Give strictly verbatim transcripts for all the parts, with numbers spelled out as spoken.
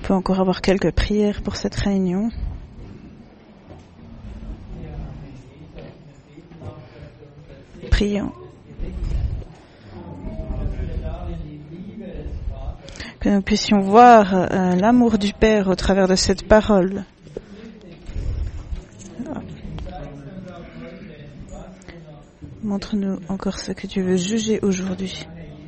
On peut encore avoir quelques prières pour cette réunion. Prions. Que nous puissions voir euh, l'amour du Père au travers de cette parole. Montre-nous encore ce que tu veux juger aujourd'hui.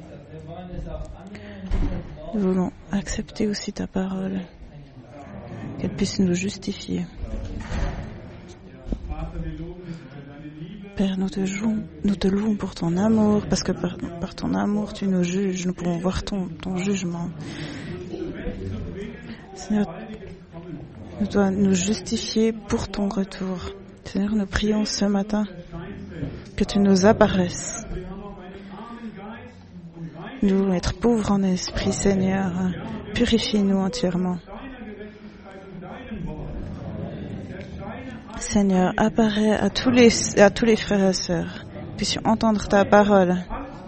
Nous voulons accepter aussi ta parole, qu'elle puisse nous justifier. Père, nous te louons, nous te louons pour ton amour, parce que par, par ton amour, tu nous juges, nous pouvons voir ton, ton jugement. Seigneur, tu dois nous justifier pour ton retour. Seigneur, nous prions ce matin que tu nous apparaisses. Nous voulons être pauvres en esprit, Seigneur. Purifie-nous entièrement. Seigneur, apparaît à tous les, à tous les frères et sœurs, puissions entendre ta parole.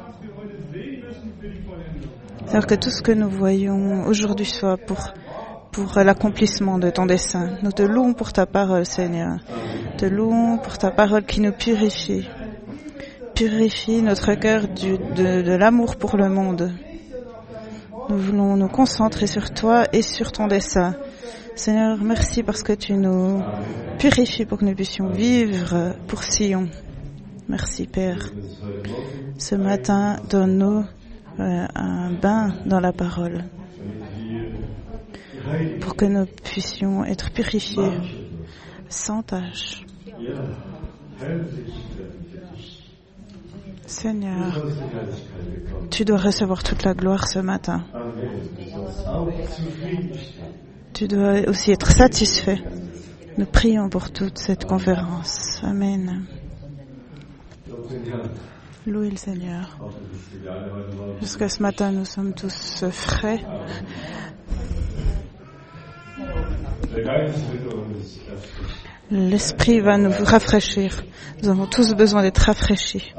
Seigneur, que tout ce que nous voyons aujourd'hui soit pour, pour l'accomplissement de ton dessein. Nous te louons pour ta parole, Seigneur. Te louons pour ta parole qui nous purifie. Purifie notre cœur du, de, de l'amour pour le monde. Nous voulons nous concentrer sur toi et sur ton dessein. Seigneur, merci parce que tu nous purifies pour que nous puissions vivre pour Sion. Merci, Père. Ce matin, donne-nous euh, un bain dans la parole pour que nous puissions être purifiés sans tache. Seigneur, tu dois recevoir toute la gloire ce matin. Tu dois aussi être satisfait. Nous prions pour toute cette conférence. Amen. Louez le Seigneur. Jusqu'à ce matin, nous sommes tous frais. L'Esprit va nous rafraîchir. Nous avons tous besoin d'être rafraîchis.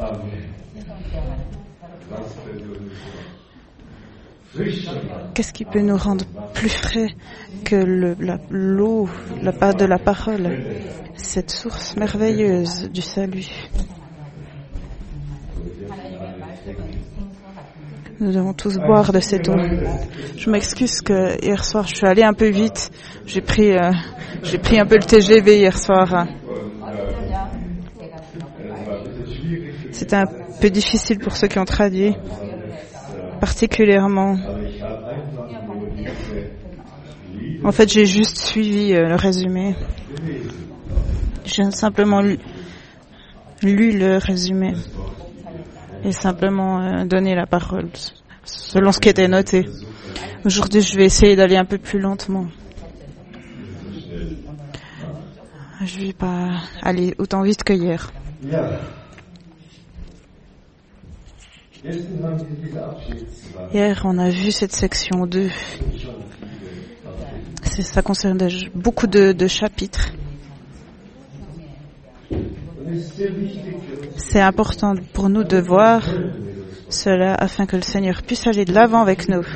Qu'est-ce qui peut nous rendre plus frais que le, la, l'eau la, de la parole, cette source merveilleuse du salut? Nous devons tous boire de cette eau. Je m'excuse que hier soir, je suis allée un peu vite. J'ai pris, euh, j'ai pris un peu le T G V hier soir. C'était un peu difficile pour ceux qui ont traduit, particulièrement. En fait, j'ai juste suivi euh, le résumé. J'ai simplement lu, lu le résumé. Et simplement euh, donner la parole selon ce qui était noté. Aujourd'hui, je vais essayer d'aller un peu plus lentement. Je ne vais pas aller autant vite que hier. Hier, on a vu cette section deux. C'est, ça concerne beaucoup de, de chapitres. C'est important pour nous de voir cela afin que le Seigneur puisse aller de l'avant avec nous.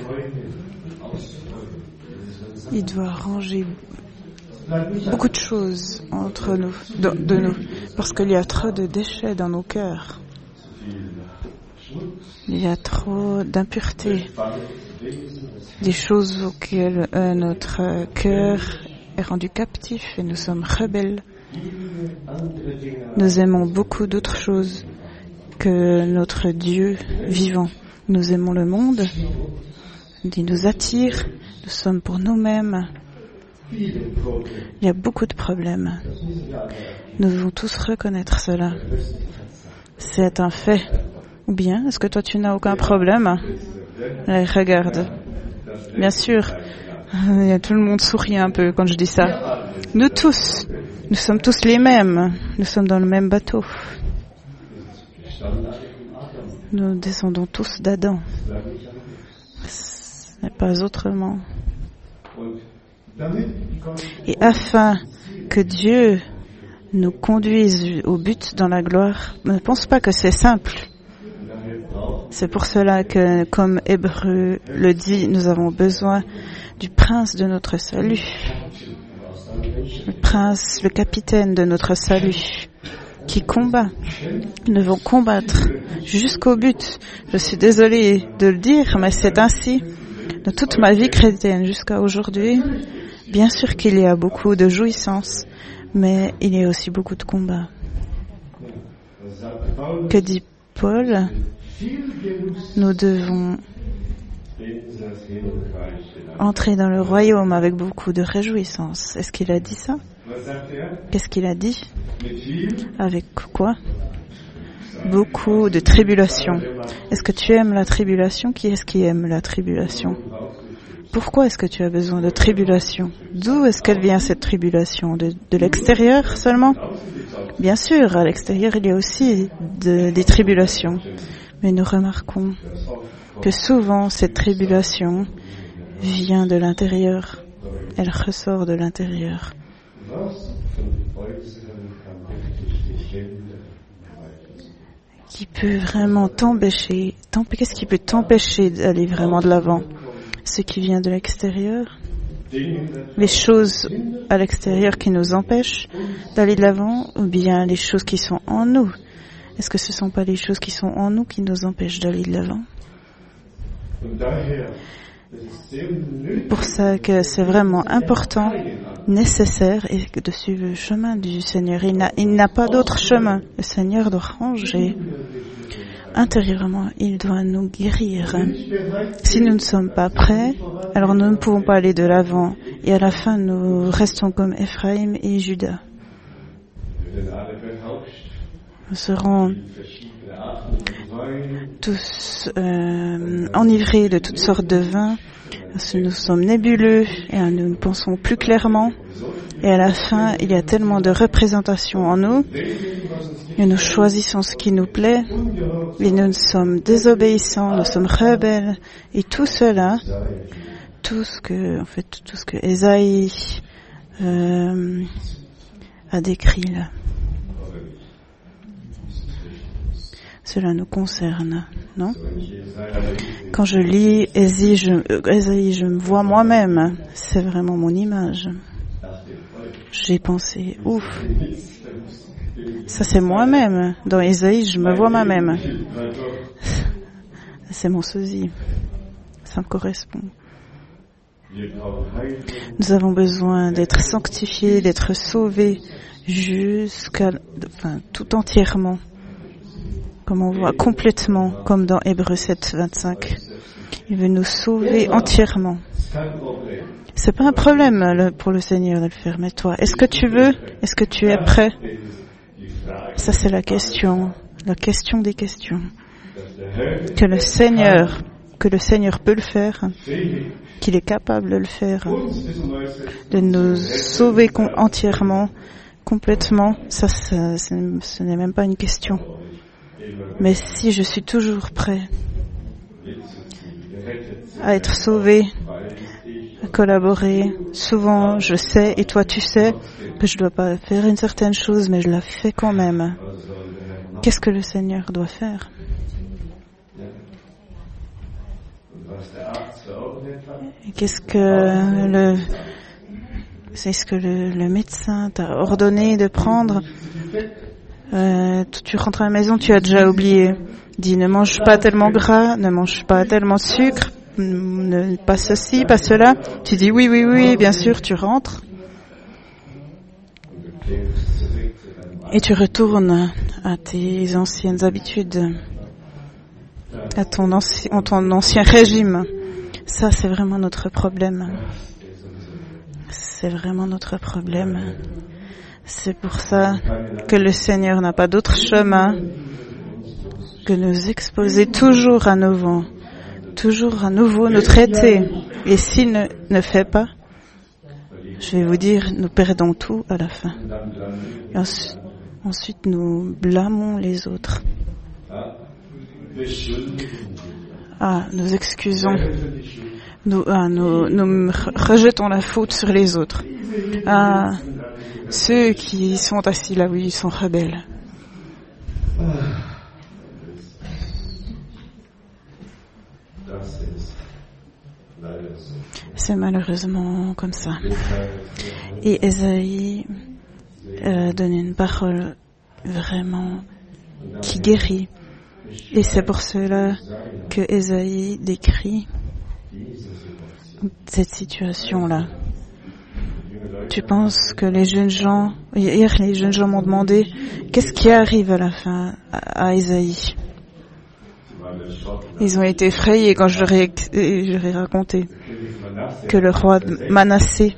Il doit ranger beaucoup de choses entre nous, de, de nous, parce qu'il y a trop de déchets dans nos cœurs. Il y a trop d'impuretés, des choses auxquelles euh, notre cœur est rendu captif et nous sommes rebelles. Nous aimons beaucoup d'autres choses que notre Dieu vivant. Nous aimons le monde, il nous attire, nous sommes pour nous-mêmes. Il y a beaucoup de problèmes. Nous devons tous reconnaître cela. C'est un fait. Ou bien, est-ce que toi tu n'as aucun problème? Allez, regarde. Bien sûr, tout le monde sourit un peu quand je dis ça. Nous tous, nous sommes tous les mêmes. Nous sommes dans le même bateau. Nous descendons tous d'Adam. Ce n'est pas autrement. Et afin que Dieu nous conduise au but dans la gloire, ne pense pas que c'est simple. C'est pour cela que, comme Hébreu le dit, nous avons besoin du prince de notre salut. Le prince, le capitaine de notre salut, qui combat. Nous devons combattre jusqu'au but. Je suis désolée de le dire, mais c'est ainsi. De toute ma vie chrétienne jusqu'à aujourd'hui, bien sûr qu'il y a beaucoup de jouissance, mais il y a aussi beaucoup de combats. Que dit Paul? Nous devons entrer dans le royaume avec beaucoup de réjouissance. Est-ce qu'il a dit ça? Qu'est-ce qu'il a dit? Avec quoi? Beaucoup de tribulation. Est-ce que tu aimes la tribulation? Qui est-ce qui aime la tribulation? Pourquoi est-ce que tu as besoin de tribulation? D'où est-ce qu'elle vient cette tribulation? De, de l'extérieur seulement? Bien sûr, à l'extérieur il y a aussi de, des tribulations. Mais nous remarquons que souvent cette tribulation vient de l'intérieur. Elle ressort de l'intérieur. Qui peut vraiment t'empêcher, t'empêcher qu'est-ce qui peut t'empêcher d'aller vraiment de l'avant? Ce qui vient de l'extérieur? Les choses à l'extérieur qui nous empêchent d'aller de l'avant, ou bien les choses qui sont en nous? Est-ce que ce ne sont pas les choses qui sont en nous qui nous empêchent d'aller de l'avant? Pour ça que c'est vraiment important, nécessaire, et de suivre le chemin du Seigneur. Il n'a, il n'a pas d'autre chemin. Le Seigneur doit ranger. Intérieurement, il doit nous guérir. Si nous ne sommes pas prêts, alors nous ne pouvons pas aller de l'avant. Et à la fin, nous restons comme Ephraïm et Judas. Nous serons tous euh, enivrés de toutes sortes de vins. Nous sommes nébuleux et nous ne pensons plus clairement. Et à la fin, il y a tellement de représentations en nous. Et nous choisissons ce qui nous plaît. Et nous sommes désobéissants, nous sommes rebelles. Et tout cela, tout ce que, en fait, tout ce que Ésaïe euh, a décrit là. Cela nous concerne, non? Quand je lis Ésaïe, je, Ésaïe, je me vois moi-même. C'est vraiment mon image. J'ai pensé, ouf, ça c'est moi-même. Dans Ésaïe, je me vois moi-même. C'est mon sosie. Ça me correspond. Nous avons besoin d'être sanctifiés, d'être sauvés jusqu'à, enfin, tout entièrement. Comme on voit, complètement, comme dans Hébreux sept, vingt-cinq. Il veut nous sauver entièrement. C'est pas un problème pour le Seigneur de le faire, mais toi, est-ce que tu veux? Est-ce que tu es prêt? Ça, c'est la question, la question des questions. Que le Seigneur, que le Seigneur peut le faire, qu'il est capable de le faire, de nous sauver entièrement, complètement, ça, ça ce n'est même pas une question. Mais si je suis toujours prêt à être sauvé, à collaborer, souvent je sais, et toi tu sais, que je ne dois pas faire une certaine chose, mais je la fais quand même. Qu'est-ce que le Seigneur doit faire? Et qu'est-ce que le, c'est ce que le, le médecin t'a ordonné de prendre? Euh, tu rentres à la maison, tu as déjà oublié. Dis, ne mange pas tellement gras, ne mange pas tellement de sucre, ne, pas ceci, pas cela. Tu dis oui, oui, oui, bien sûr, tu rentres. Et tu retournes à tes anciennes habitudes, à ton ancien, ton ancien régime. Ça, c'est vraiment notre problème. C'est vraiment notre problème. C'est pour ça que le Seigneur n'a pas d'autre chemin que nous exposer toujours à nouveau, toujours à nouveau nous traiter. Et s'il ne, ne fait pas, je vais vous dire, nous perdons tout à la fin. Et ensuite, ensuite, nous blâmons les autres. Ah, nous excusons. Nous, ah, nous, nous rejetons la faute sur les autres. Ah, ceux qui sont assis là, oui, ils sont rebelles. C'est ce que le, le médecin t'a ordonné de prendre. Tu as déjà oublié. Dis, ne mange pas tellement gras, ne mange pas ceci, pas cela. Tu dis oui, oui, oui, bien sûr, tu rentres. Et tu retournes à tes anciennes habitudes, à ton ancien régime. Ça, c'est vraiment notre problème. C'est pour ça que le Seigneur n'a pas d'autre chemin que nous exposer toujours à nouveau, toujours à nouveau nous traiter. Et s'il ne, ne fait pas, je vais vous dire, nous perdons tout à la fin. Et ensuite, ensuite nous blâmons les autres. Ah, nous excusons. C'est malheureusement comme ça. Et Ésaïe euh, donne une parole vraiment qui guérit. Et c'est pour cela que Ésaïe décrit cette situation-là. Tu penses que les jeunes gens, hier les jeunes gens m'ont demandé qu'est-ce qui arrive à la fin à, à Ésaïe. Ils ont été effrayés quand je leur ai, je leur ai raconté que le roi Manassé,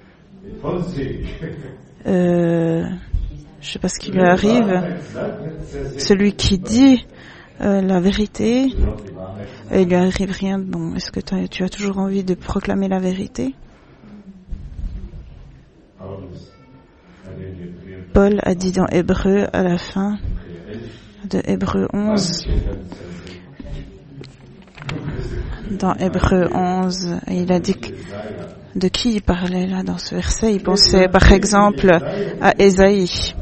euh, je sais pas ce qui lui arrive, celui qui dit euh, la vérité, il lui arrive rien de bon. Est-ce que tu as toujours envie de proclamer la vérité? Paul a dit dans Hébreu, à la fin de Hébreu onze, dans Hébreu onze, il a dit que, de qui il parlait là dans ce verset? Il pensait par exemple à Ésaïe.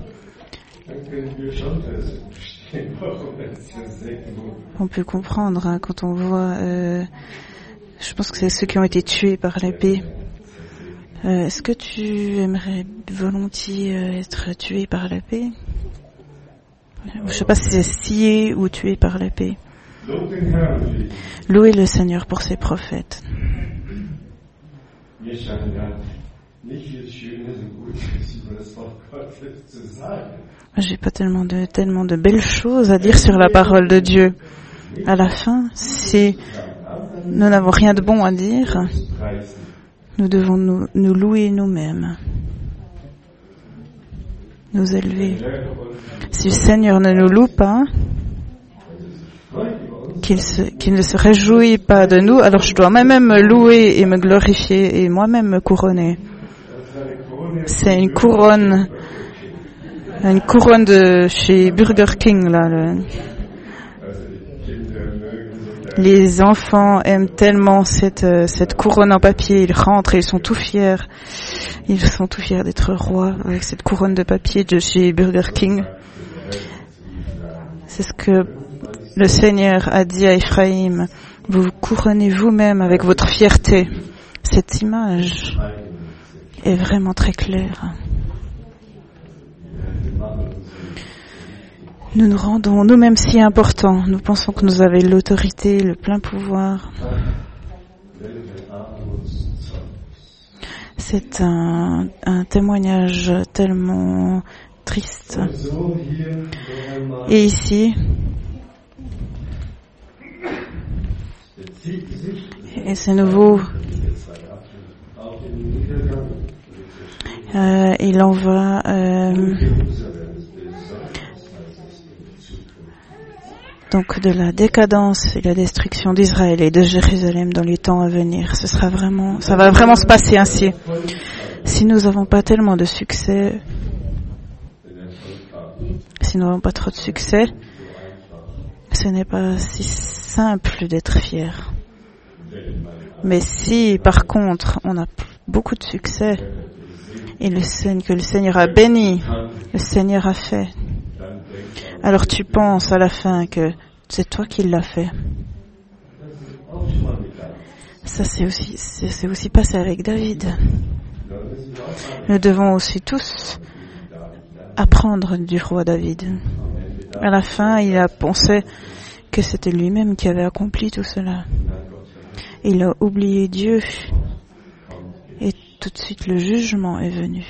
On peut comprendre hein, quand on voit, euh, je pense que c'est ceux qui ont été tués par l'épée. Euh, est-ce que tu aimerais volontiers euh, être tué par l'épée? Je ne sais pas si c'est scié ou tué par l'épée. Louez le Seigneur pour ses prophètes. J'ai pas tellement de, tellement de belles choses à dire sur la parole de Dieu. À la fin, si nous n'avons rien de bon à dire, nous devons nous, nous louer nous-mêmes, nous élever. Si le Seigneur ne nous loue pas, qu'il, se, qu'il ne se réjouit pas de nous, alors je dois moi-même me louer et me glorifier et moi-même me couronner. C'est une couronne, une couronne de chez Burger King là. Le, les enfants aiment tellement cette cette couronne en papier, ils rentrent et ils sont tout fiers. Ils sont tout fiers d'être rois avec cette couronne de papier de chez Burger King. C'est ce que le Seigneur a dit à Ephraïm, vous vous couronnez vous-même avec votre fierté. Cette image est vraiment très claire. Nous nous rendons nous-mêmes si importants. Nous pensons que nous avons l'autorité, le plein pouvoir. C'est un, un témoignage tellement triste. Et ici, et c'est nouveau, euh, il en va euh, donc de la décadence et la destruction d'Israël et de Jérusalem dans les temps à venir. Ce sera vraiment, ça va vraiment se passer ainsi. Si nous n'avons pas tellement de succès, si nous n'avons pas trop de succès, ce n'est pas si simple d'être fier. Mais si, par contre, on a beaucoup de succès et le Seigneur, que le Seigneur a béni, le Seigneur a fait, alors tu penses à la fin que c'est toi qui l'as fait. Ça, c'est aussi, c'est, c'est aussi passé avec David. Nous devons aussi tous apprendre du roi David. À la fin, il a pensé que c'était lui-même qui avait accompli tout cela. Il a oublié Dieu et tout de suite le jugement est venu.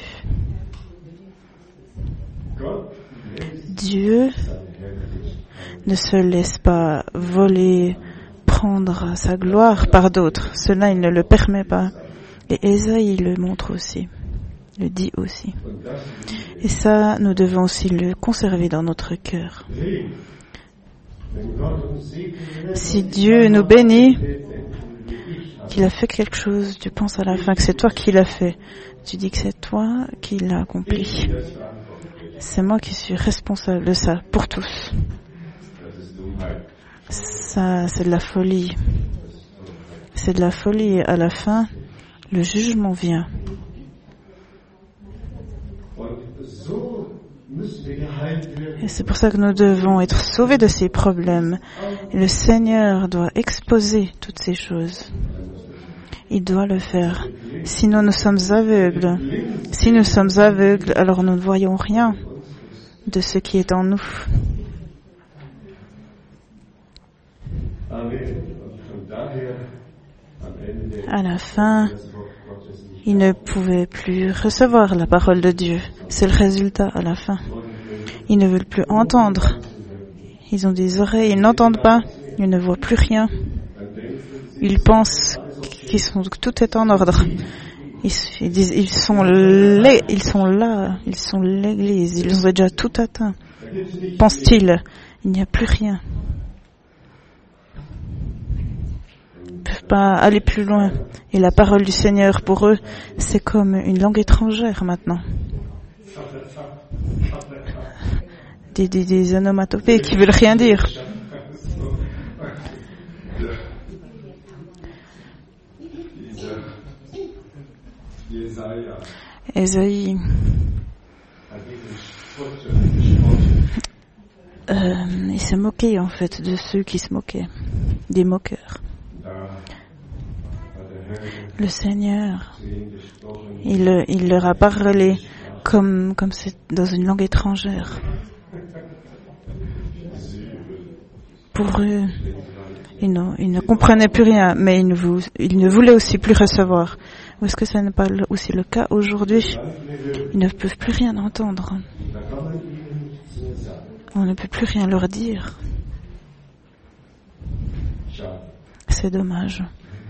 Dieu ne se laisse pas voler, prendre sa gloire par d'autres. Cela, il ne le permet pas. Et Ésaïe le montre aussi, le dit aussi. Et ça, nous devons aussi le conserver dans notre cœur. Si Dieu nous bénit, qu'il a fait quelque chose, tu penses à la fin que c'est toi qui l'as fait. Tu dis que c'est toi qui l'as accompli. C'est moi qui suis responsable de ça, pour tous. Ça, c'est de la folie. C'est de la folie. Et à la fin, le jugement vient. Et Et c'est pour ça que nous devons être sauvés de ces problèmes. Et le Seigneur doit exposer toutes ces choses. Il doit le faire. Sinon nous sommes aveugles. Si nous sommes aveugles, alors nous ne voyons rien de ce qui est en nous. À la fin, ils ne pouvaient plus recevoir la parole de Dieu. C'est le résultat à la fin. Ils ne veulent plus entendre. Ils ont des oreilles, ils n'entendent pas, ils ne voient plus rien. Ils pensent qu'ils sont, que tout est en ordre. Ils, ils disent, ils sont, les, ils sont là, ils sont l'Église, ils ont déjà tout atteint. Pense-t-il, il n'y a plus rien. Ils ne peuvent pas aller plus loin. Et la parole du Seigneur pour eux, c'est comme une langue étrangère maintenant. Des, des, des onomatopées qui veulent rien dire. Ésaïe euh, il s'est moqué en fait de ceux qui se moquaient, des moqueurs. Le Seigneur, il, il leur a parlé comme, comme c'est dans une langue étrangère. Pour eux, ils ne, ils ne comprenaient plus rien, mais ils ne, vou, ils ne voulaient aussi plus recevoir. Ou est-ce que ça n'est pas aussi le cas aujourd'hui? Ils ne peuvent plus rien entendre. On ne peut plus rien leur dire. C'est dommage.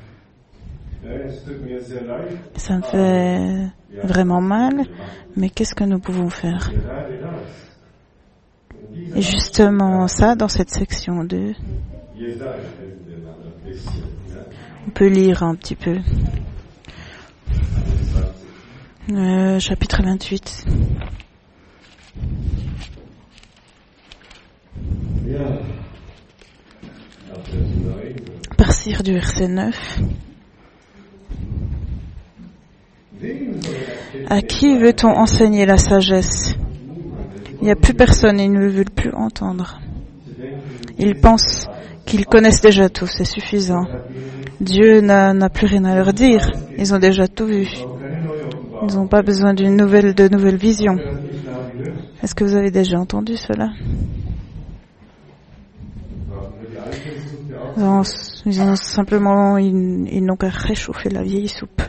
Ça me fait vraiment mal, mais qu'est-ce que nous pouvons faire? Et justement ça, dans cette section deux, on peut lire un petit peu. Euh, chapitre vingt-huit. À partir du verset neuf. À qui veut-on enseigner la sagesse? Il n'y a plus personne, ils ne veulent plus entendre. Ils pensent qu'ils connaissent déjà tout, c'est suffisant. Dieu n'a, n'a plus rien à leur dire, ils ont déjà tout vu. Ils n'ont pas besoin d'une nouvelle, de nouvelles visions. Est-ce que vous avez déjà entendu cela? Ils ont, ils ont simplement, ils, ils n'ont qu'à réchauffer la vieille soupe.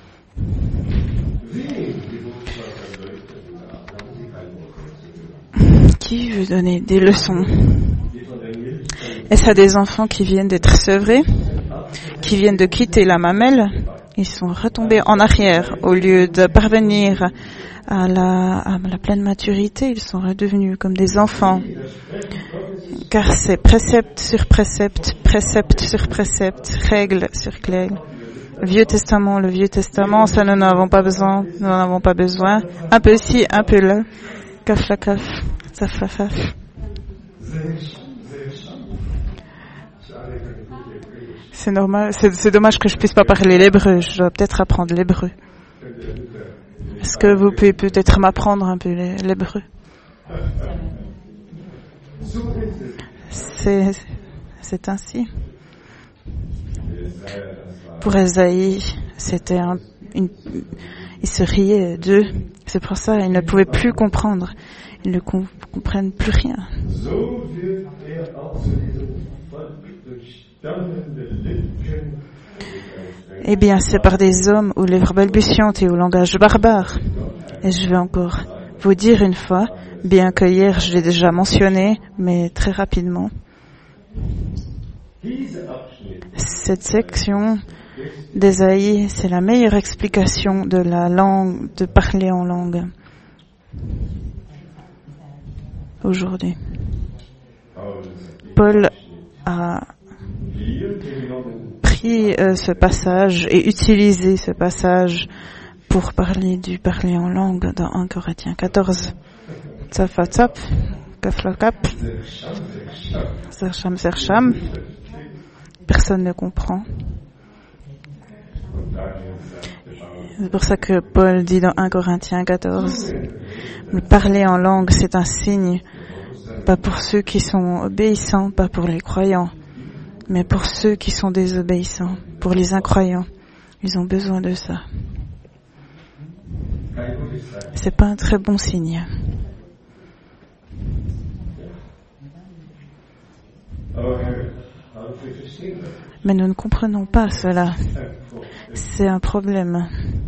Qui veut donner des leçons? Est-ce à des enfants qui viennent d'être sevrés, qui viennent de quitter la mamelle? Ils sont retombés en arrière. Au lieu de parvenir à la, à la pleine maturité, ils sont redevenus comme des enfants. Car c'est précepte sur précepte, précepte sur précepte, règle sur règle. Le Vieux Testament, le Vieux Testament, ça nous n'en avons pas besoin, nous n'en avons pas besoin. Un peu ici, un peu là. Kaf la kaf, saf la faf. C'est normal, c'est, c'est dommage que je puisse pas parler l'hébreu. Je dois peut-être apprendre l'hébreu. Est-ce que vous pouvez peut-être m'apprendre un peu l'hébreu? C'est, c'est ainsi. Pour Ésaïe, c'était un, une, il se riait d'eux. C'est pour ça ils ne pouvaient plus comprendre. Ils ne com- comprennent plus rien. Eh bien, c'est par des hommes aux lèvres balbutiantes et au langage barbare. Et je vais encore vous dire une fois, bien que hier je l'ai déjà mentionné, mais très rapidement. Cette section d'Ésaïe, c'est la meilleure explication de la langue, de parler en langue. Aujourd'hui. Paul a pris euh, ce passage et utilisé ce passage pour parler du parler en langue dans un Corinthiens quatorze. Tsafatsap, kaflakap, sercham sercham. Personne ne comprend. C'est pour ça que Paul dit dans un Corinthiens quatorze, le parler en langue, c'est un signe Pas pour ceux qui sont obéissants, pas pour les croyants, mais pour ceux qui sont désobéissants, pour les incroyants. Ils ont besoin de ça. C'est pas un très bon signe. Mais nous ne comprenons pas cela. C'est un problème.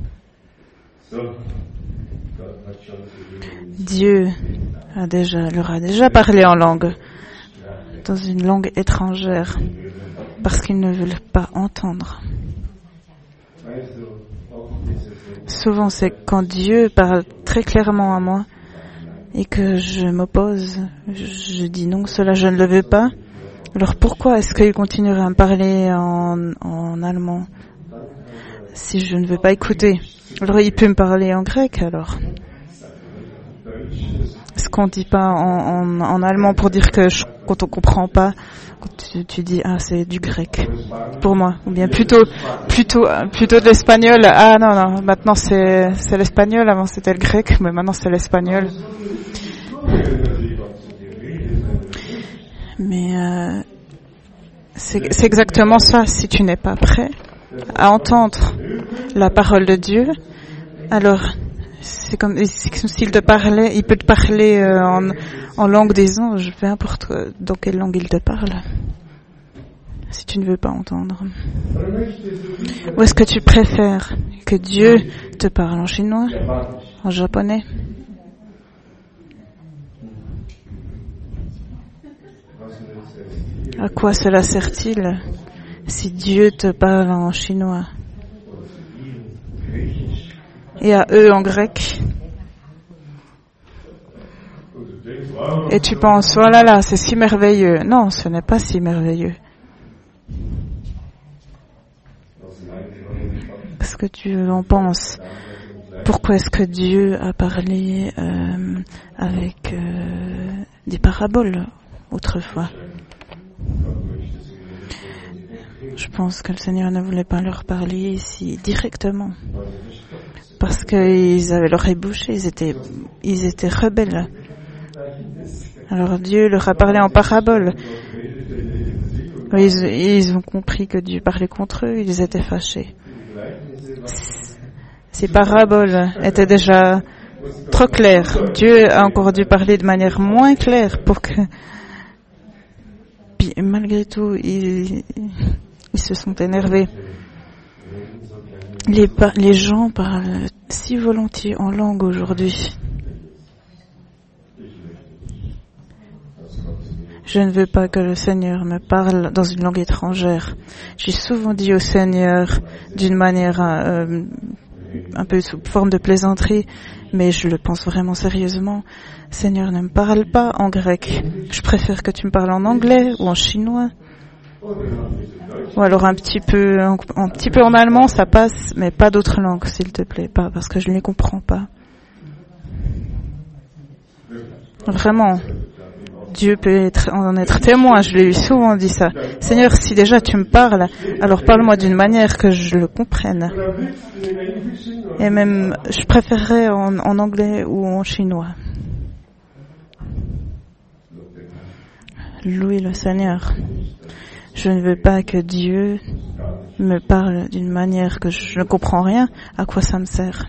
Dieu a déjà, leur a déjà parlé en langue, dans une langue étrangère, parce qu'ils ne veulent pas entendre. Souvent, c'est quand Dieu parle très clairement à moi et que je m'oppose, je dis non, cela je ne le veux pas. Alors pourquoi est-ce qu'il continuerait à me parler en, en allemand si je ne veux pas écouter? Alors il peut me parler en grec alors. Est-ce qu'on ne dit pas en, en, en allemand pour dire que je, quand on ne comprend pas, quand tu, tu dis ah c'est du grec pour moi, ou bien plutôt plutôt plutôt de l'espagnol. Ah non non, maintenant c'est c'est l'espagnol, avant c'était le grec, mais maintenant c'est l'espagnol. Mais euh, c'est, c'est exactement ça. Si tu n'es pas prêt à entendre la parole de Dieu, alors c'est comme, c'est comme s'il te parlait, il peut te parler euh, en, en langue des anges, peu importe dans quelle langue il te parle, si tu ne veux pas entendre. Ou est-ce que tu préfères que Dieu te parle en chinois, en japonais? À quoi cela sert-il si Dieu te parle en chinois et à eux en grec? Et tu penses, oh là là, c'est si merveilleux. Non, ce n'est pas si merveilleux. Qu'est-ce que tu en penses? Pourquoi est-ce que Dieu a parlé euh, avec euh, des paraboles autrefois? Je pense que le Seigneur ne voulait pas leur parler ici directement, parce qu'ils avaient l'oreille bouchée, ils étaient, ils étaient rebelles. Alors Dieu leur a parlé en parabole. Ils, ils ont compris que Dieu parlait contre eux, ils étaient fâchés. Ces paraboles étaient déjà trop claires. Dieu a encore dû parler de manière moins claire pour que... Puis malgré tout, ils, ils se sont énervés. Les, les gens parlent si volontiers en langue aujourd'hui. Je ne veux pas que le Seigneur me parle dans une langue étrangère. J'ai souvent dit au Seigneur d'une manière euh, un peu sous forme de plaisanterie, mais je le pense vraiment sérieusement. Seigneur, ne me parle pas en grec. Je préfère que tu me parles en anglais ou en chinois. Ou alors un petit peu, un, un petit peu en allemand, ça passe, mais pas d'autres langues, s'il te plaît, pas, parce que je ne les comprends pas. Vraiment. Dieu peut être, en être témoin, je lui ai souvent dit ça. Seigneur, si déjà tu me parles, alors parle-moi d'une manière que je le comprenne. Et même, je préférerais en, en anglais ou en chinois. Louez le Seigneur. Je ne veux pas que Dieu me parle d'une manière que je ne comprends rien. À quoi ça me sert?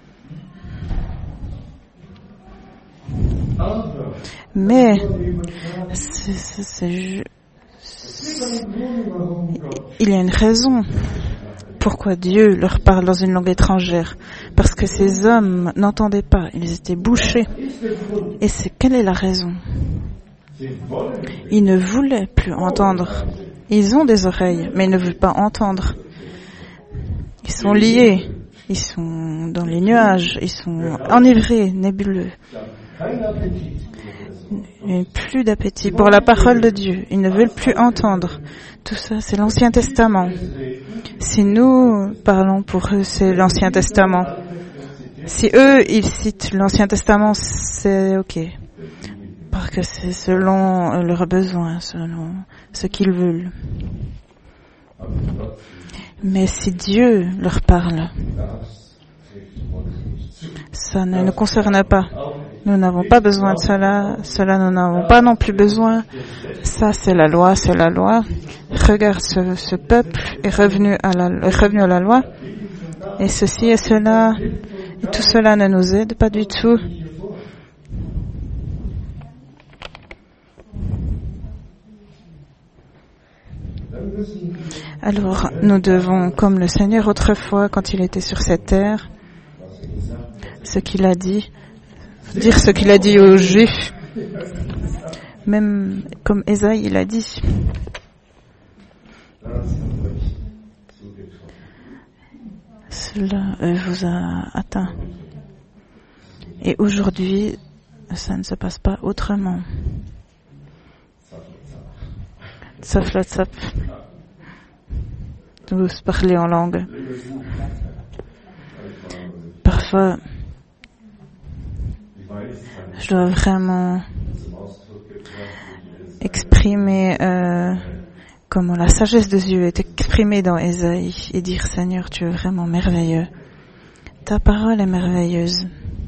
Mais c'est, c'est, c'est, c'est, il y a une raison pourquoi Dieu leur parle dans une langue étrangère. Parce que ces hommes n'entendaient pas, ils étaient bouchés. Et c'est quelle est la raison? Ils ne voulaient plus entendre. Ils ont des oreilles, mais ils ne veulent pas entendre. Ils sont liés, ils sont dans les nuages, ils sont enivrés, nébuleux. Ils n'ont plus d'appétit pour la parole de Dieu. Ils ne veulent plus entendre. Tout ça, c'est l'Ancien Testament. Si nous parlons pour eux, c'est l'Ancien Testament. Si eux, ils citent l'Ancien Testament, c'est OK. Parce que c'est selon leurs besoins, selon ce qu'ils veulent. Mais si Dieu leur parle, ça ne nous concerne pas. Nous n'avons pas besoin de cela. Cela, nous n'avons pas non plus besoin. Ça, c'est la loi, c'est la loi. Regarde, ce, ce peuple est revenu à la, est revenu à la loi. Et ceci et cela, et tout cela ne nous aide pas du tout. Alors, nous devons, comme le Seigneur autrefois, quand il était sur cette terre, ce qu'il a dit, dire ce qu'il a dit aux Juifs, même comme Ésaïe il a dit. Cela euh, vous a atteint. Et aujourd'hui, ça ne se passe pas autrement. Tsaf la tsaf. Vous parlez en langue. Parfois, je dois vraiment exprimer euh, comment la sagesse de Dieu est exprimée dans Ésaïe et dire Seigneur, tu es vraiment merveilleux. Ta parole est merveilleuse.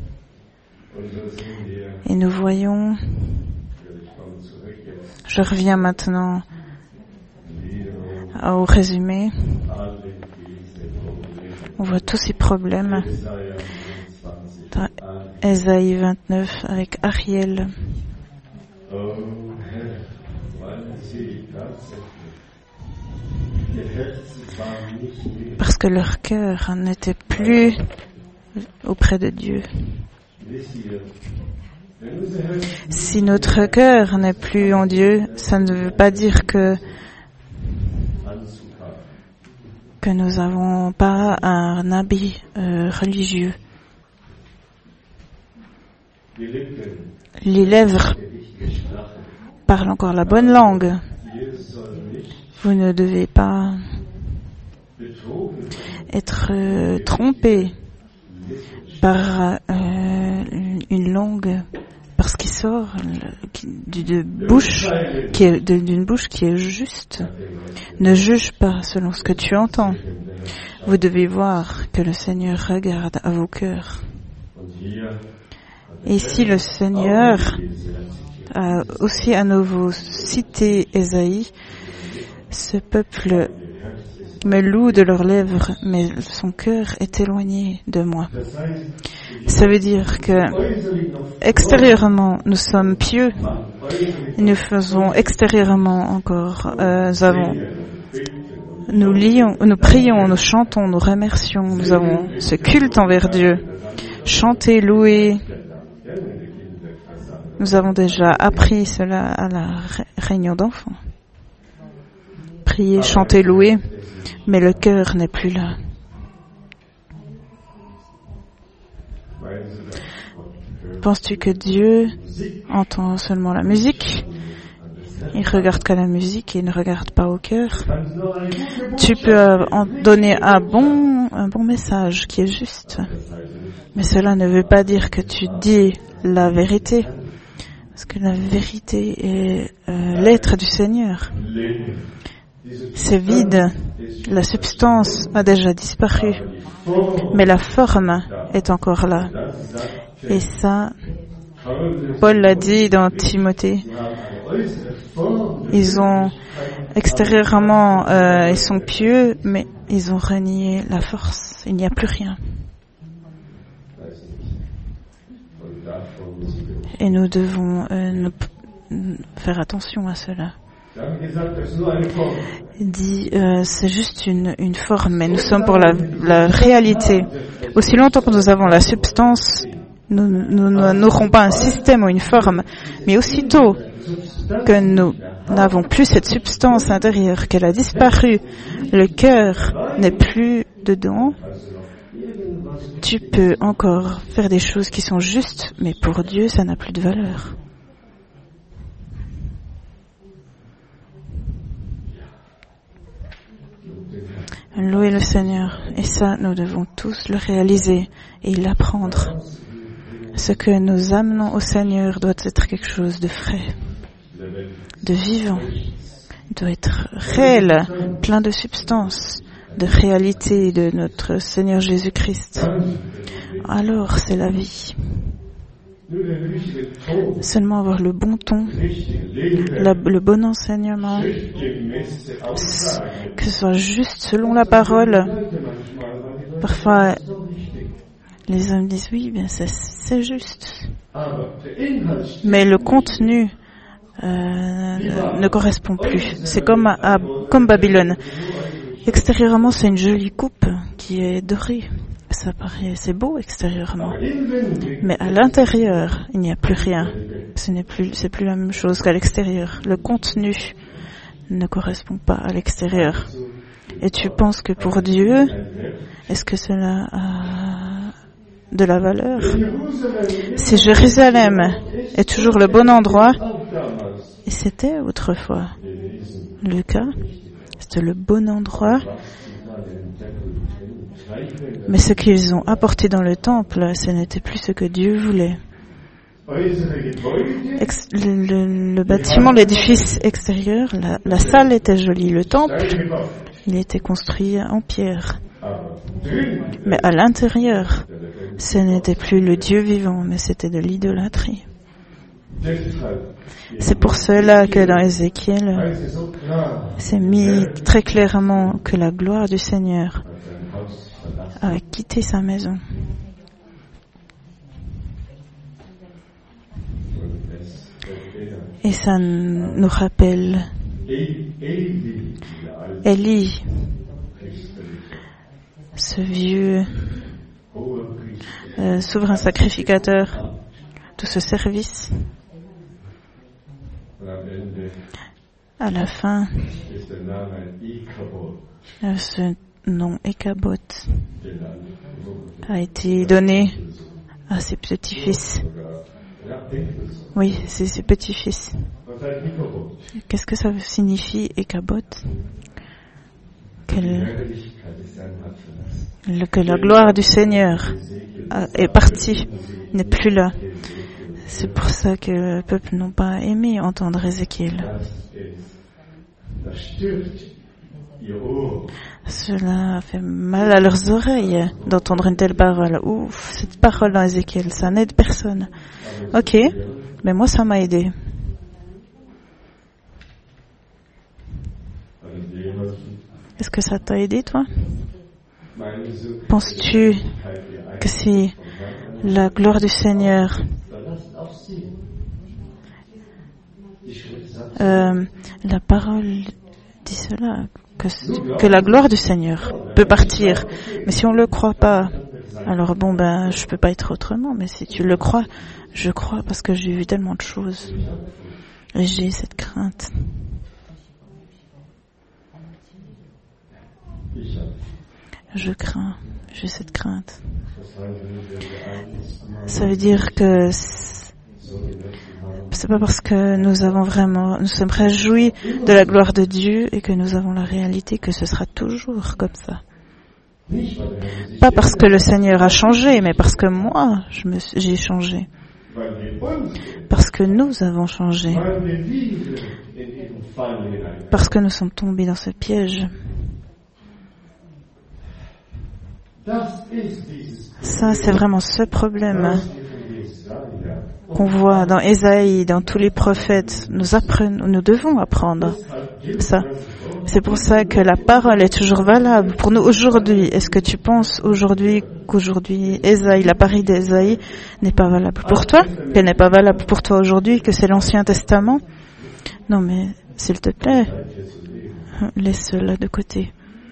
Et nous voyons, je reviens maintenant au résumé. On voit tous ces problèmes dans Ésaïe vingt-neuf avec Ariel. Parce que leur cœur n'était plus auprès de Dieu. Si notre cœur n'est plus en Dieu, ça ne veut pas dire que que nous n'avons pas un habit euh, religieux. Les lèvres parlent encore la bonne langue. Vous ne devez pas être euh, trompé par euh, une langue parce qu'il sort d'une bouche qui est d'une bouche qui est juste. Ne juge pas selon ce que tu entends. Vous devez voir que le Seigneur regarde à vos cœurs. Et ici, le Seigneur a aussi à nouveau cité Ésaïe. Ce peuple me loue de leurs lèvres, mais son cœur est éloigné de moi. Ça veut dire que extérieurement, nous sommes pieux. Nous faisons extérieurement encore, euh, nous avons, nous lions, nous prions, nous chantons, nous remercions, nous avons ce culte envers Dieu. Chanter, louer. Nous avons déjà appris cela à la réunion d'enfants. Prier, chanter, louer, mais le cœur n'est plus là. Penses-tu que Dieu entend seulement la musique? Il regarde qu'à la musique et il ne regarde pas au cœur. Tu peux en donner un bon, un bon message qui est juste, mais cela ne veut pas dire que tu dis la vérité, parce que la vérité est euh, l'être du Seigneur. C'est vide, la substance a déjà disparu, mais la forme est encore là. Et ça, Paul l'a dit dans Timothée, ils ont extérieurement, euh, ils sont pieux, mais ils ont renié la force. Il n'y a plus rien. Et nous devons euh, nous, faire attention à cela. Il dit, euh, c'est juste une, une forme, mais nous sommes pour la, la réalité. Aussi longtemps que nous avons la substance, nous, nous, nous n'aurons pas un système ou une forme, mais aussitôt que nous n'avons plus cette substance intérieure, qu'elle a disparu, le cœur n'est plus dedans, tu peux encore faire des choses qui sont justes, mais pour Dieu, ça n'a plus de valeur. Louer le Seigneur, et ça, nous devons tous le réaliser et l'apprendre. Ce que nous amenons au Seigneur doit être quelque chose de frais, de vivant, doit être réel, plein de substance, de réalité de notre Seigneur Jésus-Christ. Alors, c'est la vie. Seulement avoir le bon ton, la, le bon enseignement, que ce soit juste selon la parole. Parfois, les hommes disent oui, bien c'est, c'est juste. Mais le contenu euh, ne, ne correspond plus. C'est comme, à, à, comme Babylone. Extérieurement, c'est une jolie coupe qui est dorée. Ça paraît, c'est beau extérieurement. Mais à l'intérieur, il n'y a plus rien. Ce n'est plus, c'est plus la même chose qu'à l'extérieur. Le contenu ne correspond pas à l'extérieur. Et tu penses que pour Dieu, est-ce que cela a de la valeur? Si Jérusalem est toujours le bon endroit, et c'était autrefois le cas, c'était le bon endroit, mais ce qu'ils ont apporté dans le temple, ce n'était plus ce que Dieu voulait. Ex- le, le, le bâtiment, l'édifice extérieur, la, la salle était jolie, le temple, il était construit en pierre. Mais à l'intérieur, ce n'était plus le Dieu vivant, mais c'était de l'idolâtrie. C'est pour cela que dans Ézéchiel, c'est mis très clairement que la gloire du Seigneur a quitté sa maison. Et ça nous rappelle Élie, ce vieux euh, souverain sacrificateur, tout ce service. À la fin, euh, ce nom Ikabod a été donné à ses petits-fils. Oui, c'est ses petits-fils. Qu'est-ce que ça signifie Ikabod? Que, le, que la gloire du Seigneur a, est partie, n'est plus là. C'est pour ça que le peuple n'a pas aimé entendre Ézéchiel. Cela a fait mal à leurs oreilles d'entendre une telle parole. Ouf, cette parole dans Ézéchiel, ça n'aide personne. Ok, mais moi ça m'a aidé. Est-ce que ça t'a aidé, toi? Penses-tu que si la gloire du Seigneur, euh, la parole dit cela, que, que la gloire du Seigneur peut partir, mais si on le croit pas, alors bon ben je peux pas être autrement. Mais si tu le crois, je crois parce que j'ai vu tellement de choses et j'ai cette crainte. Je crains, j'ai cette crainte. Ça veut dire que c'est pas parce que nous avons vraiment, nous sommes réjouis de la gloire de Dieu et que nous avons la réalité que ce sera toujours comme ça. Pas parce que le Seigneur a changé, mais parce que moi, je me, j'ai changé. Parce que nous avons changé. Parce que nous sommes tombés dans ce piège. Ça, c'est vraiment ce problème qu'on voit dans Ésaïe, dans tous les prophètes. Nous apprenons, nous devons apprendre ça. C'est pour ça que la parole est toujours valable pour nous aujourd'hui. Est-ce que tu penses aujourd'hui qu'aujourd'hui Ésaïe, la parole d'Ésaïe n'est pas valable pour toi, qu'elle n'est pas valable pour toi aujourd'hui, que c'est l'Ancien Testament? Non, mais s'il te plaît, laisse cela de côté.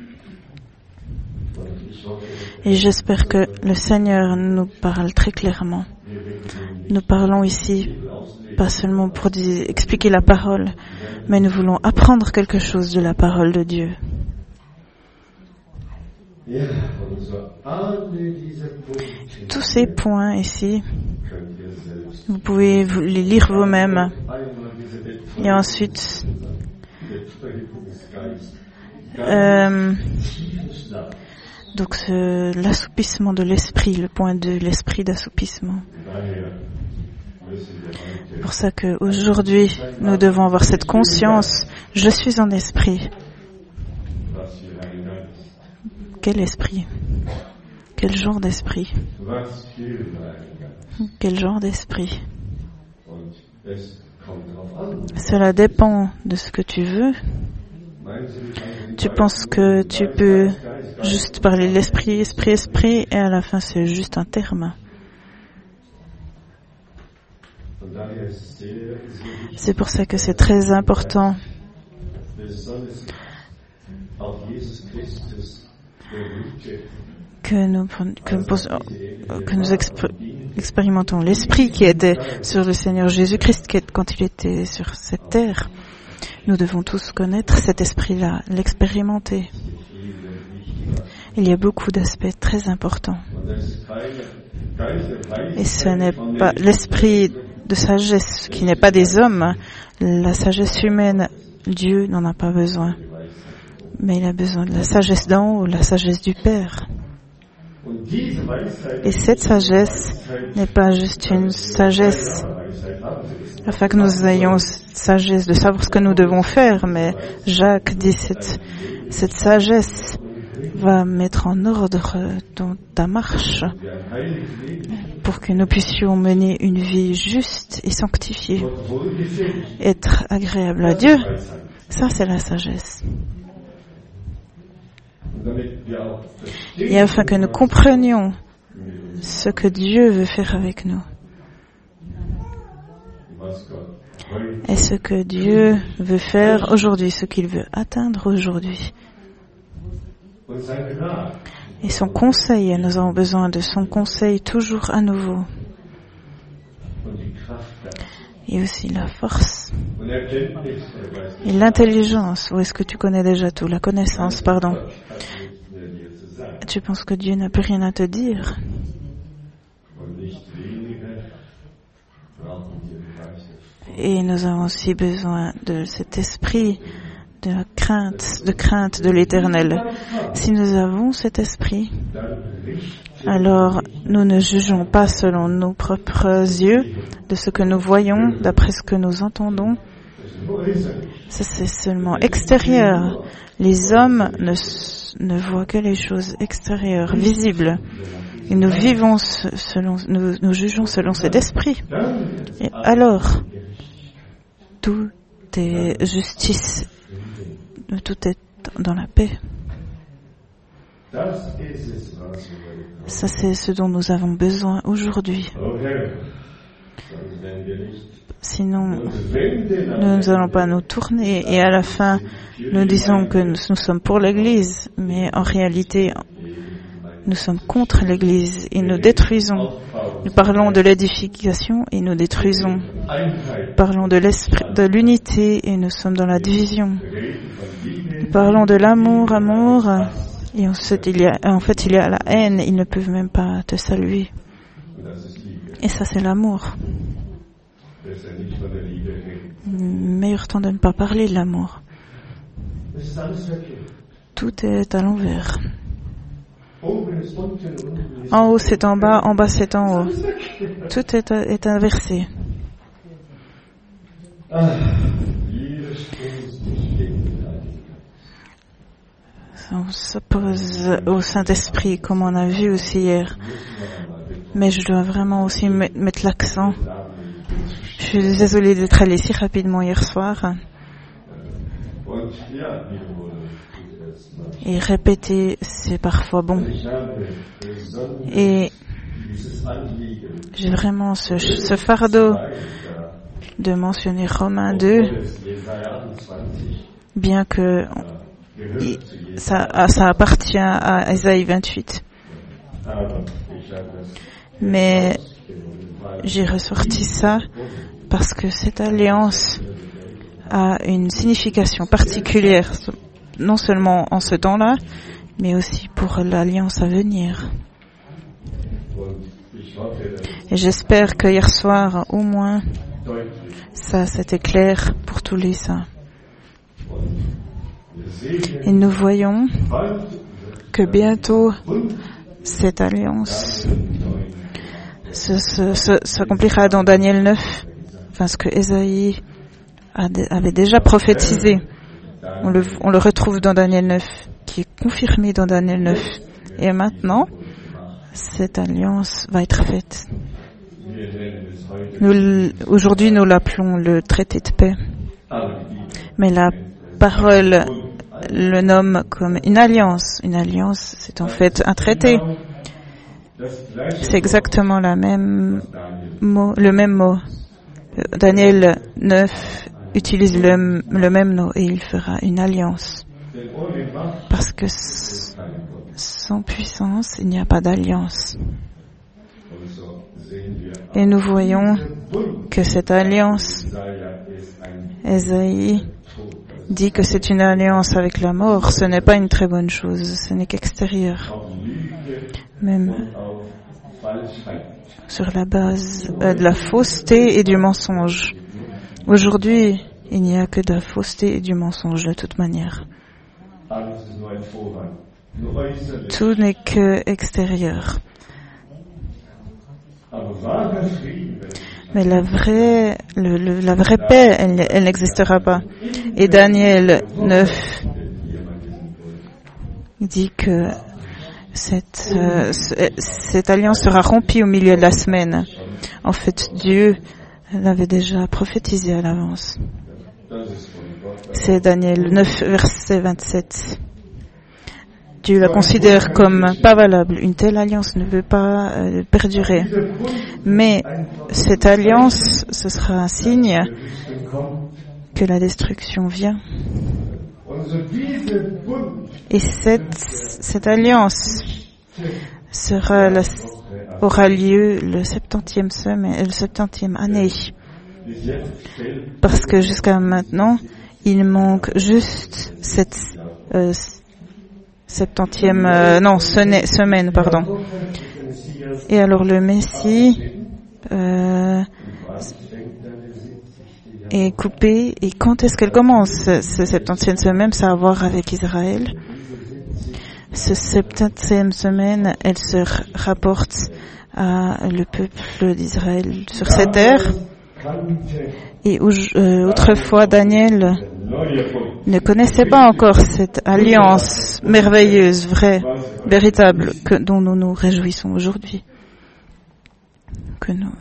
Et j'espère que le Seigneur nous parle très clairement. Nous parlons ici pas seulement pour dire, expliquer la parole, mais nous voulons apprendre quelque chose de la parole de Dieu. Tous ces points ici, vous pouvez les lire vous-même. Et ensuite, euh, donc ce, l'assoupissement de l'esprit, le point deux, l'esprit d'assoupissement. C'est pour ça qu'aujourd'hui, nous devons avoir cette conscience. Je suis en esprit. Quel esprit? Quel genre d'esprit? Quel genre d'esprit? Cela dépend de ce que tu veux. Tu penses que tu peux juste parler de l'esprit, esprit, esprit, et à la fin c'est juste un terme. C'est pour ça que c'est très important que nous, que nous, que nous expr- expérimentons l'esprit qui était sur le Seigneur Jésus-Christ qui est, quand il était sur cette terre. Nous devons tous connaître cet esprit-là, l'expérimenter. Il y a beaucoup d'aspects très importants. Et ce n'est pas l'esprit de sagesse qui n'est pas des hommes. La sagesse humaine, Dieu n'en a pas besoin. Mais il a besoin de la sagesse d'en haut, la sagesse du Père. Et cette sagesse n'est pas juste une sagesse afin que nous ayons sagesse de savoir ce que nous devons faire, mais Jacques dit cette, cette sagesse va mettre en ordre dans ta marche pour que nous puissions mener une vie juste et sanctifiée, être agréable à Dieu. Ça, c'est la sagesse. Et afin que nous comprenions ce que Dieu veut faire avec nous et ce que Dieu veut faire aujourd'hui, ce qu'il veut atteindre aujourd'hui. Et son conseil, nous avons besoin de son conseil toujours à nouveau. Et aussi la force et l'intelligence. Ou est-ce que tu connais déjà tout? La connaissance, pardon. Tu penses que Dieu n'a plus rien à te dire? Et nous avons aussi besoin de cet esprit de la crainte, de crainte de l'Éternel. Si nous avons cet esprit, alors nous ne jugeons pas selon nos propres yeux de ce que nous voyons, d'après ce que nous entendons. Ça, c'est seulement extérieur. Les hommes ne, ne voient que les choses extérieures, visibles. Et nous vivons selon, nous, nous jugeons selon cet esprit. Et alors, tout est justice. Tout est dans la paix. Ça, c'est ce dont nous avons besoin aujourd'hui. Sinon, nous n'allons pas nous tourner et à la fin, nous disons que nous, nous sommes pour l'Église, mais en réalité, nous sommes contre l'Église et nous détruisons. Nous parlons de l'édification et nous détruisons. Nous parlons de l'esprit, de l'unité et nous sommes dans la division. Nous parlons de l'amour, amour, et ensuite il y a, en fait il y a la haine, ils ne peuvent même pas te saluer. Et ça c'est l'amour. Meilleur temps de ne pas parler de l'amour. Tout est à l'envers. En haut c'est en bas, en bas c'est en haut. Tout est, est inversé. On s'oppose au Saint-Esprit, comme on a vu aussi hier. Mais je dois vraiment aussi mettre l'accent. Je suis désolée d'être allée si rapidement hier soir. Et répéter, c'est parfois bon. Et j'ai vraiment ce, ce fardeau de mentionner Romains deux, bien que ça, ça appartient à Ésaïe vingt-huit. Mais j'ai ressorti ça parce que cette alliance a une signification particulière, non seulement en ce temps-là, mais aussi pour l'alliance à venir. Et j'espère que hier soir, au moins, ça c'était clair pour tous les saints. Et nous voyons que bientôt cette alliance se, se, se, s'accomplira dans Daniel neuf, enfin ce que Ésaïe avait déjà prophétisé. On le, on le retrouve dans Daniel neuf, qui est confirmé dans Daniel neuf. Et maintenant, cette alliance va être faite. Nous, aujourd'hui, nous l'appelons le traité de paix. Mais la parole le nomme comme une alliance. Une alliance, c'est en fait un traité. C'est exactement la même mot, le même mot. Daniel neuf utilise le, le même mot et il fera une alliance. Parce que sans puissance, il n'y a pas d'alliance. Et nous voyons que cette alliance, Ésaïe dit que c'est une alliance avec la mort. Ce n'est pas une très bonne chose, ce n'est qu'extérieur. Même sur la base euh, de la fausseté et du mensonge. Aujourd'hui, il n'y a que de la fausseté et du mensonge de toute manière. Tout n'est que extérieur. Mais la vraie, le, le, la vraie paix, elle, elle n'existera pas. Et Daniel neuf dit que cette, euh, cette alliance sera rompue au milieu de la semaine. En fait, Dieu l'avait déjà prophétisé à l'avance. C'est Daniel neuf, verset vingt-sept. Dieu la considère comme pas valable. Une telle alliance ne peut pas euh, perdurer. Mais cette alliance, ce sera un signe que la destruction vient. Et cette, cette alliance sera la, aura lieu le septantième semaine, le septantième année. Parce que jusqu'à maintenant, il manque juste cette euh, septantième, euh, non, semaine, pardon. Et alors le Messie euh, est coupé. Et quand est-ce qu'elle commence, ce septantième semaine? Ça a à voir avec Israël. Ce septantième semaine, elle se rapporte à le peuple d'Israël sur cette terre. Et euh, autrefois, Daniel ne connaissait pas encore cette alliance merveilleuse, vraie, véritable, que, dont nous nous réjouissons aujourd'hui. Que nous...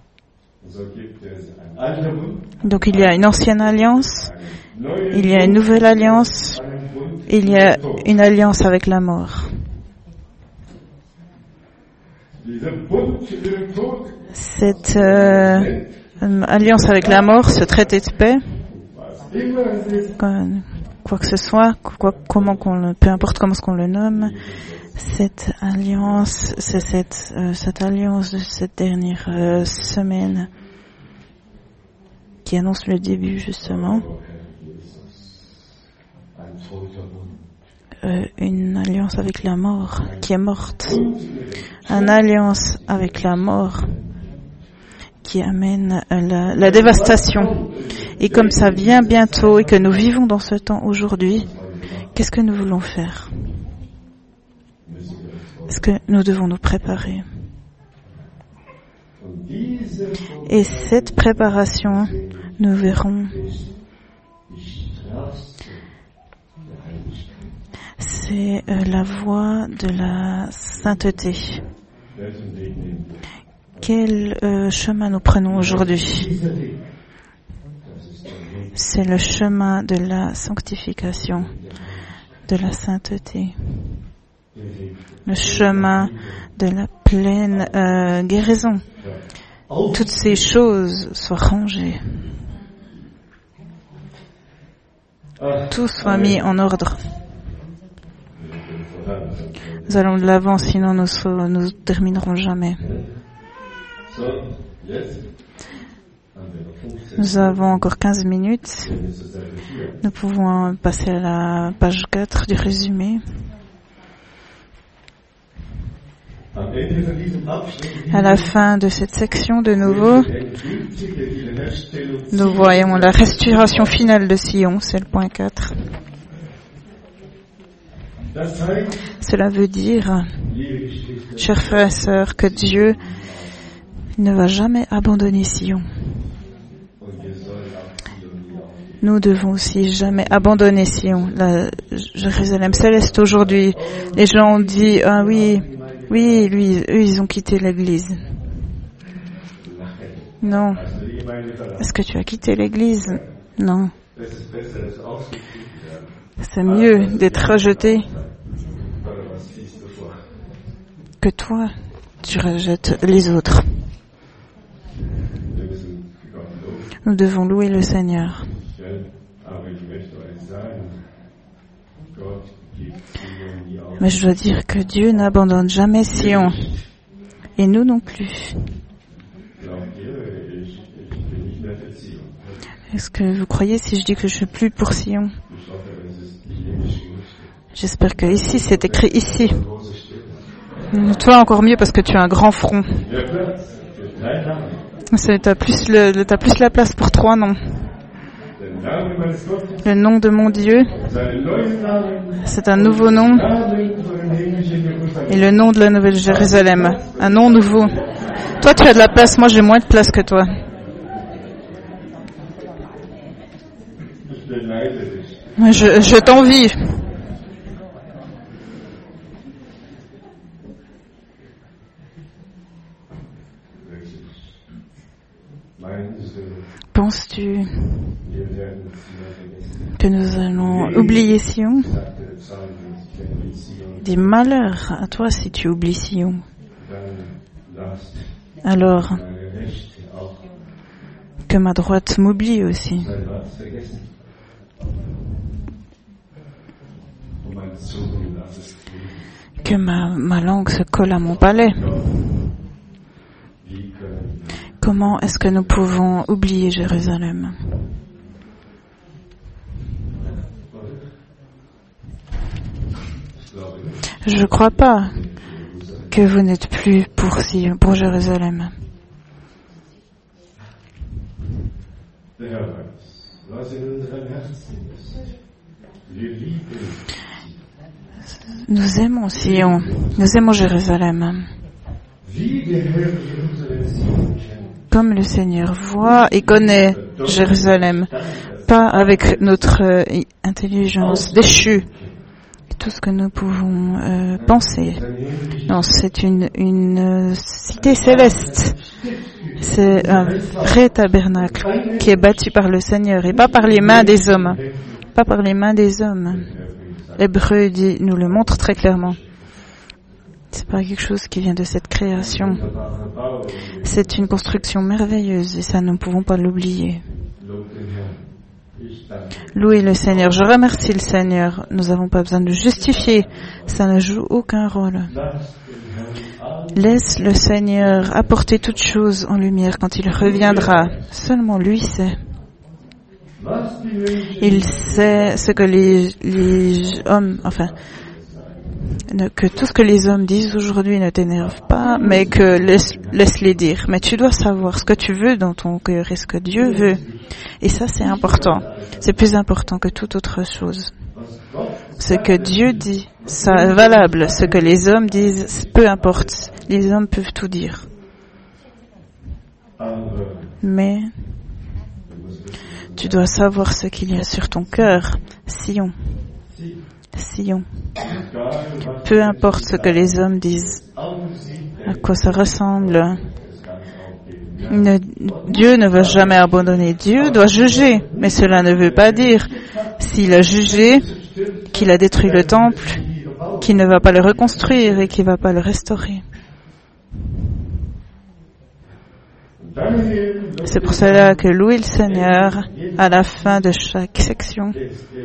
Donc il y a une ancienne alliance, il y a une nouvelle alliance, il y a une alliance avec la mort. Cette euh, alliance avec la mort, ce traité de paix, quoi que ce soit, quoi, comment qu'on le, peu importe comment qu'on le nomme, cette alliance, c'est cette, euh, cette alliance de cette dernière euh, semaine qui annonce le début justement. Euh, une alliance avec la mort qui est morte, une alliance avec la mort qui amène la, la dévastation. Et comme ça vient bientôt et que nous vivons dans ce temps aujourd'hui, qu'est-ce que nous voulons faire? Est-ce que nous devons nous préparer? Et cette préparation, nous verrons, c'est euh, la voie de la sainteté. Quel euh, chemin nous prenons aujourd'hui? C'est le chemin de la sanctification, de la sainteté, le chemin de la pleine euh, guérison. Toutes ces choses soient rangées, tout soit mis en ordre. Nous allons de l'avant, sinon nous ne nous terminerons jamais. Nous avons encore quinze minutes. Nous pouvons passer à la page quatre du résumé. À la fin de cette section, de nouveau, nous voyons la restauration finale de Sion, c'est le point quatre. Cela veut dire, chers frères et sœurs, que Dieu ne va jamais abandonner Sion. Nous devons aussi jamais abandonner Sion, la Jérusalem céleste aujourd'hui. Les gens ont dit, ah oui, Oui, lui, eux, ils ont quitté l'église. Non. Est-ce que tu as quitté l'église? Non. C'est mieux d'être rejeté que toi, tu rejettes les autres. Nous devons louer le Seigneur. Mais je dois dire que Dieu n'abandonne jamais Sion. Et nous non plus. Est-ce que vous croyez si je dis que je suis plus pour Sion? J'espère que ici, c'est écrit ici. Toi encore mieux parce que tu as un grand front. T'as plus, le, t'as plus la place pour trois noms. Le nom de mon Dieu, c'est un nouveau nom. Et le nom de la Nouvelle Jérusalem, un nom nouveau. Toi, tu as de la place, moi j'ai moins de place que toi. Je, je t'envie. Penses-tu que nous allons oublier Sion? Des malheurs à toi si tu oublies Sion. Alors, que ma droite m'oublie aussi. Que ma, ma langue se colle à mon palais. Comment est-ce que nous pouvons oublier Jérusalem? Je ne crois pas que vous n'êtes plus pour, pour Jérusalem. Nous aimons Sion, nous aimons Jérusalem. Comme le Seigneur voit et connaît Jérusalem, pas avec notre euh, intelligence déchue, tout ce que nous pouvons euh, penser. Non, c'est une, une cité céleste. C'est un vrai tabernacle qui est bâti par le Seigneur et pas par les mains des hommes. Pas par les mains des hommes. L'Hébreu dit, nous le montre très clairement. C'est pas quelque chose qui vient de cette création. C'est une construction merveilleuse et ça, nous ne pouvons pas l'oublier. Louez le Seigneur. Je remercie le Seigneur. Nous n'avons pas besoin de justifier. Ça ne joue aucun rôle. Laisse le Seigneur apporter toutes choses en lumière quand il reviendra. Seulement lui sait. Il sait ce que les, les hommes, enfin, que tout ce que les hommes disent aujourd'hui ne t'énerve pas, mais que laisse, laisse-les dire. Mais tu dois savoir ce que tu veux dans ton cœur et ce que Dieu veut. Et ça, c'est important. C'est plus important que toute autre chose. Ce que Dieu dit, c'est valable. Ce que les hommes disent, peu importe. Les hommes peuvent tout dire. Mais tu dois savoir ce qu'il y a sur ton cœur. Sion. Sion. Peu importe ce que les hommes disent, à quoi ça ressemble. Ne, Dieu ne va jamais abandonner. Dieu doit juger, mais cela ne veut pas dire, s'il a jugé, qu'il a détruit le temple, qu'il ne va pas le reconstruire et qu'il ne va pas le restaurer. C'est pour cela que louer le Seigneur à la fin de chaque section,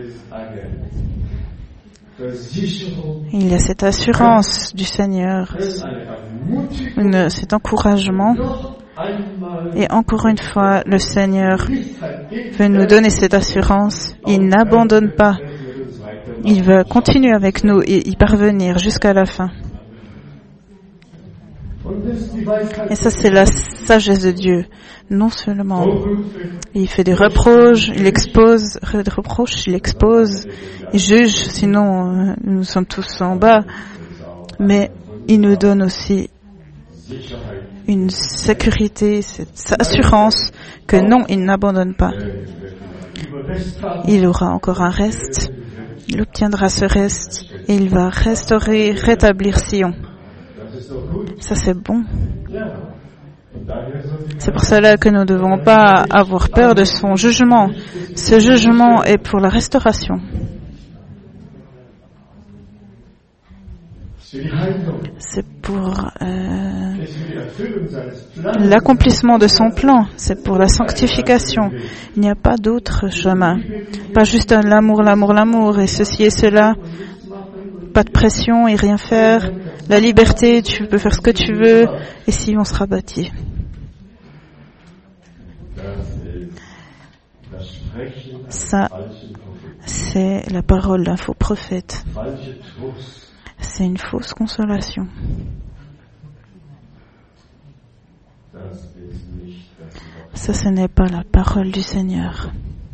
il y a cette assurance du Seigneur, une, cet encouragement. Et encore une fois, le Seigneur veut nous donner cette assurance. Il n'abandonne pas. Il veut continuer avec nous et y parvenir jusqu'à la fin. Et ça, c'est la sagesse de Dieu. Non seulement il fait des reproches, il expose, des reproches, il expose, il juge, sinon nous sommes tous en bas. Mais il nous donne aussi une sécurité, cette assurance que non, il n'abandonne pas. Il aura encore un reste, il obtiendra ce reste et il va restaurer, rétablir Sion. Ça, c'est bon. C'est pour cela que nous ne devons pas avoir peur de son jugement. Ce jugement est pour la restauration. C'est pour euh, l'accomplissement de son plan. C'est pour la sanctification. Il n'y a pas d'autre chemin. Pas juste un l'amour, l'amour, l'amour et ceci et cela. Pas de pression et rien faire. La liberté, tu peux faire ce que tu veux. Et si on sera bâti. Ça, c'est la parole d'un faux prophète. C'est une fausse consolation. Ça, ce n'est pas la parole du Seigneur.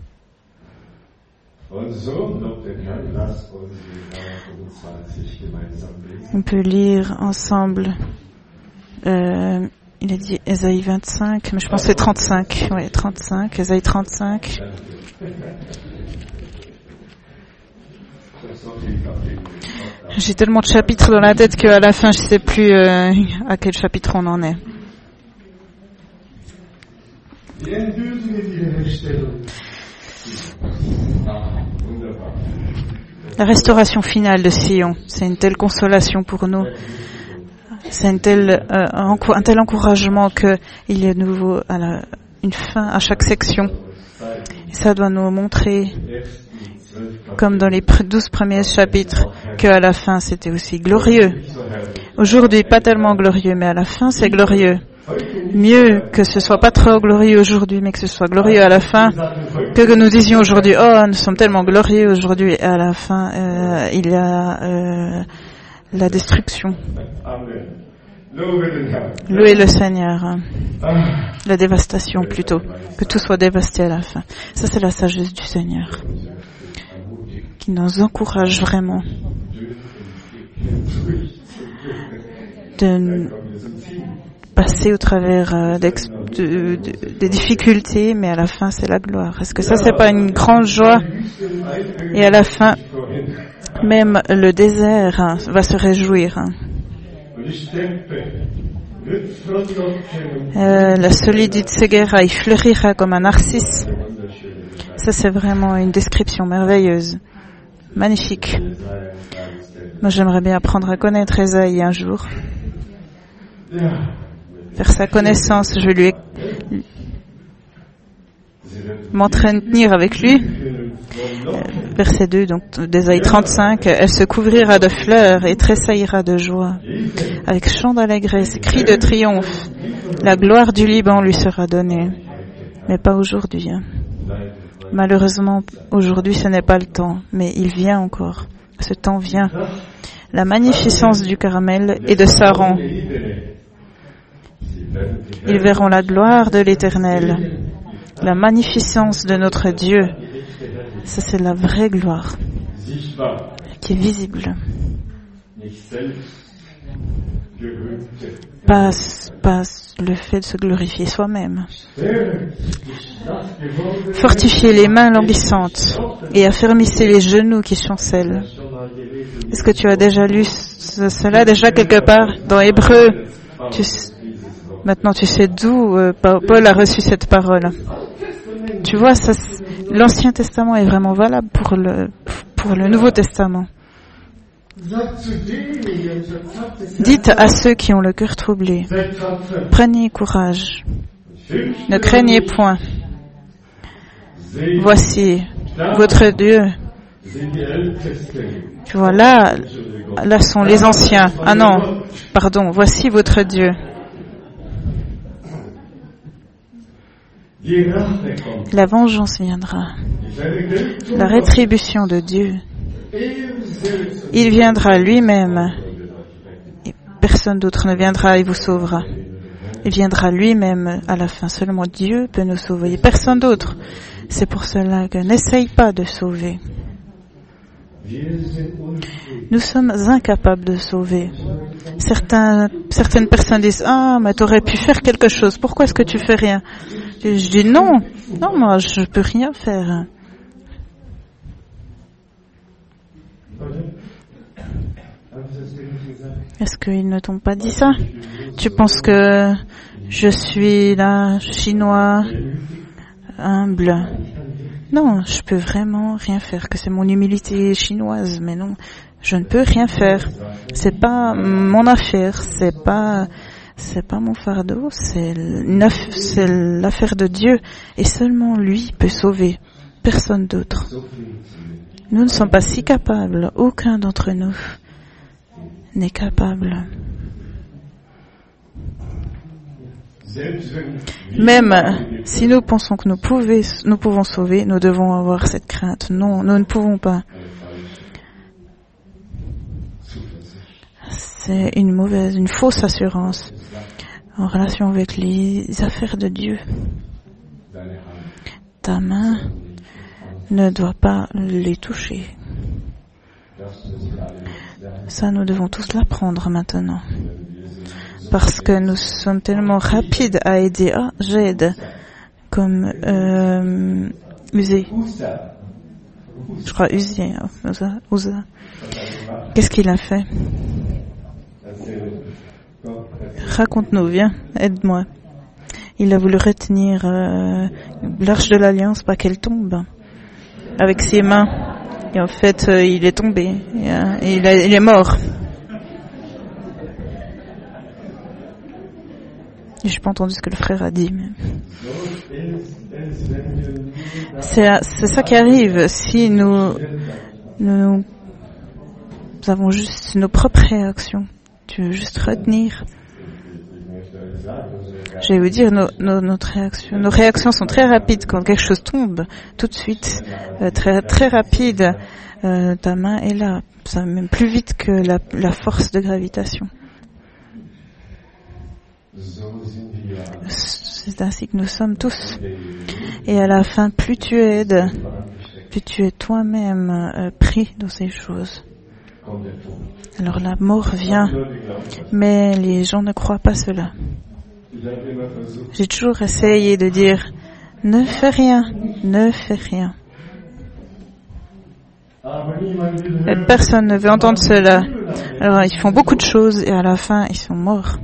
On peut lire ensemble, euh, il a dit Ésaïe vingt-cinq, mais je pense que c'est trente-cinq. Oui, trente-cinq, Ésaïe trente-cinq. J'ai tellement de chapitres dans la tête qu'à la fin, je ne sais plus euh, à quel chapitre on en est. La restauration finale de Sion, c'est une telle consolation pour nous. C'est une telle, euh, un, un tel encouragement qu'il y a de nouveau à la, une fin à chaque section. Et ça doit nous montrer, comme dans les douze premiers chapitres, qu'à la fin c'était aussi glorieux. Aujourd'hui, pas tellement glorieux, mais à la fin c'est glorieux. Mieux que ce soit pas trop glorieux aujourd'hui, mais que ce soit glorieux à la fin, que, que nous disions aujourd'hui, oh, nous sommes tellement glorieux aujourd'hui, et à la fin, euh, il y a euh, la destruction. Louez le Seigneur. La dévastation plutôt, que tout soit dévasté à la fin. Ça, c'est la sagesse du Seigneur, qui nous encourage vraiment de passer au travers euh, de, de, des difficultés, mais à la fin c'est la gloire. Est-ce que ça c'est pas une grande joie? Et à la fin, même le désert hein, va se réjouir. Hein. Euh, la solitude seguera, il fleurira comme un narcisse. Ça c'est vraiment une description merveilleuse, magnifique. Moi j'aimerais bien apprendre à connaître Ésaïe un jour. Faire sa connaissance, je vais lui m'entraîner avec lui. Verset deux, donc d'Ésaïe trente-cinq, elle se couvrira de fleurs et tressaillira de joie. Avec chant d'allégresse, cris de triomphe, la gloire du Liban lui sera donnée. Mais pas aujourd'hui. Hein. Malheureusement, aujourd'hui ce n'est pas le temps, mais il vient encore. Ce temps vient. La magnificence du Carmel et de Saron. Ils verront la gloire de l'Éternel, la magnificence de notre Dieu. Ça, c'est la vraie gloire qui est visible. Pas, pas le fait de se glorifier soi-même. Fortifiez les mains languissantes et affermissez les genoux qui chancellent. Est-ce que tu as déjà lu cela déjà quelque part dans Hébreu? Tu Maintenant, tu sais d'où euh, Paul a reçu cette parole. Tu vois, ça, l'Ancien Testament est vraiment valable pour le, pour le Nouveau Testament. Dites à ceux qui ont le cœur troublé, prenez courage, ne craignez point. Voici votre Dieu. Tu vois, là, là sont les anciens. Ah non, pardon, voici votre Dieu. La vengeance viendra, la rétribution de Dieu. Il viendra lui-même, et personne d'autre ne viendra et vous sauvera. Il viendra lui-même à la fin. Seulement Dieu peut nous sauver, personne d'autre. C'est pour cela que n'essaye pas de sauver. Nous sommes incapables de sauver. Certains, certaines personnes disent « Ah, mais tu aurais pu faire quelque chose. Pourquoi est-ce que tu fais rien ?» Je dis « Non, non, moi, je ne peux rien faire. » Est-ce qu'ils ne t'ont pas dit ça? Tu penses que je suis là, chinois, humble? Non, je peux vraiment rien faire, que c'est mon humilité chinoise, mais non, je ne peux rien faire. C'est pas mon affaire, c'est pas, c'est pas mon fardeau, c'est l'affaire de Dieu, et seulement lui peut sauver, personne d'autre. Nous ne sommes pas si capables, aucun d'entre nous n'est capable. Même si nous pensons que nous, pouvons, nous pouvons sauver, nous devons avoir cette crainte. Non, nous ne pouvons pas. C'est une mauvaise, une fausse assurance en relation avec les affaires de Dieu. Ta main ne doit pas les toucher. Ça, nous devons tous l'apprendre maintenant. Parce que nous sommes tellement rapides à aider. Ah, j'aide. Comme euh, Usé. Je crois Usé. Uza, Uza. Qu'est-ce qu'il a fait? Raconte-nous, viens, aide-moi. Il a voulu retenir euh, l'arche de l'Alliance, pas qu'elle tombe, avec ses mains. Et en fait, euh, il est tombé. Et, euh, et il, a, il est mort. Je n'ai pas entendu ce que le frère a dit. Mais... C'est, c'est ça qui arrive. Si nous, nous, nous avons juste nos propres réactions, tu veux juste retenir. Je vais vous dire, nos, nos, notre réaction, nos réactions sont très rapides. Quand quelque chose tombe, tout de suite, euh, très, très rapide, euh, ta main est là. Ça va même plus vite que la, la force de gravitation. C'est ainsi que nous sommes tous. Et à la fin, plus tu aides, plus tu es toi-même euh, pris dans ces choses. Alors la mort vient, mais les gens ne croient pas cela. J'ai toujours essayé de dire, ne fais rien, ne fais rien. Et personne ne veut entendre cela. Alors ils font beaucoup de choses et à la fin, ils sont morts.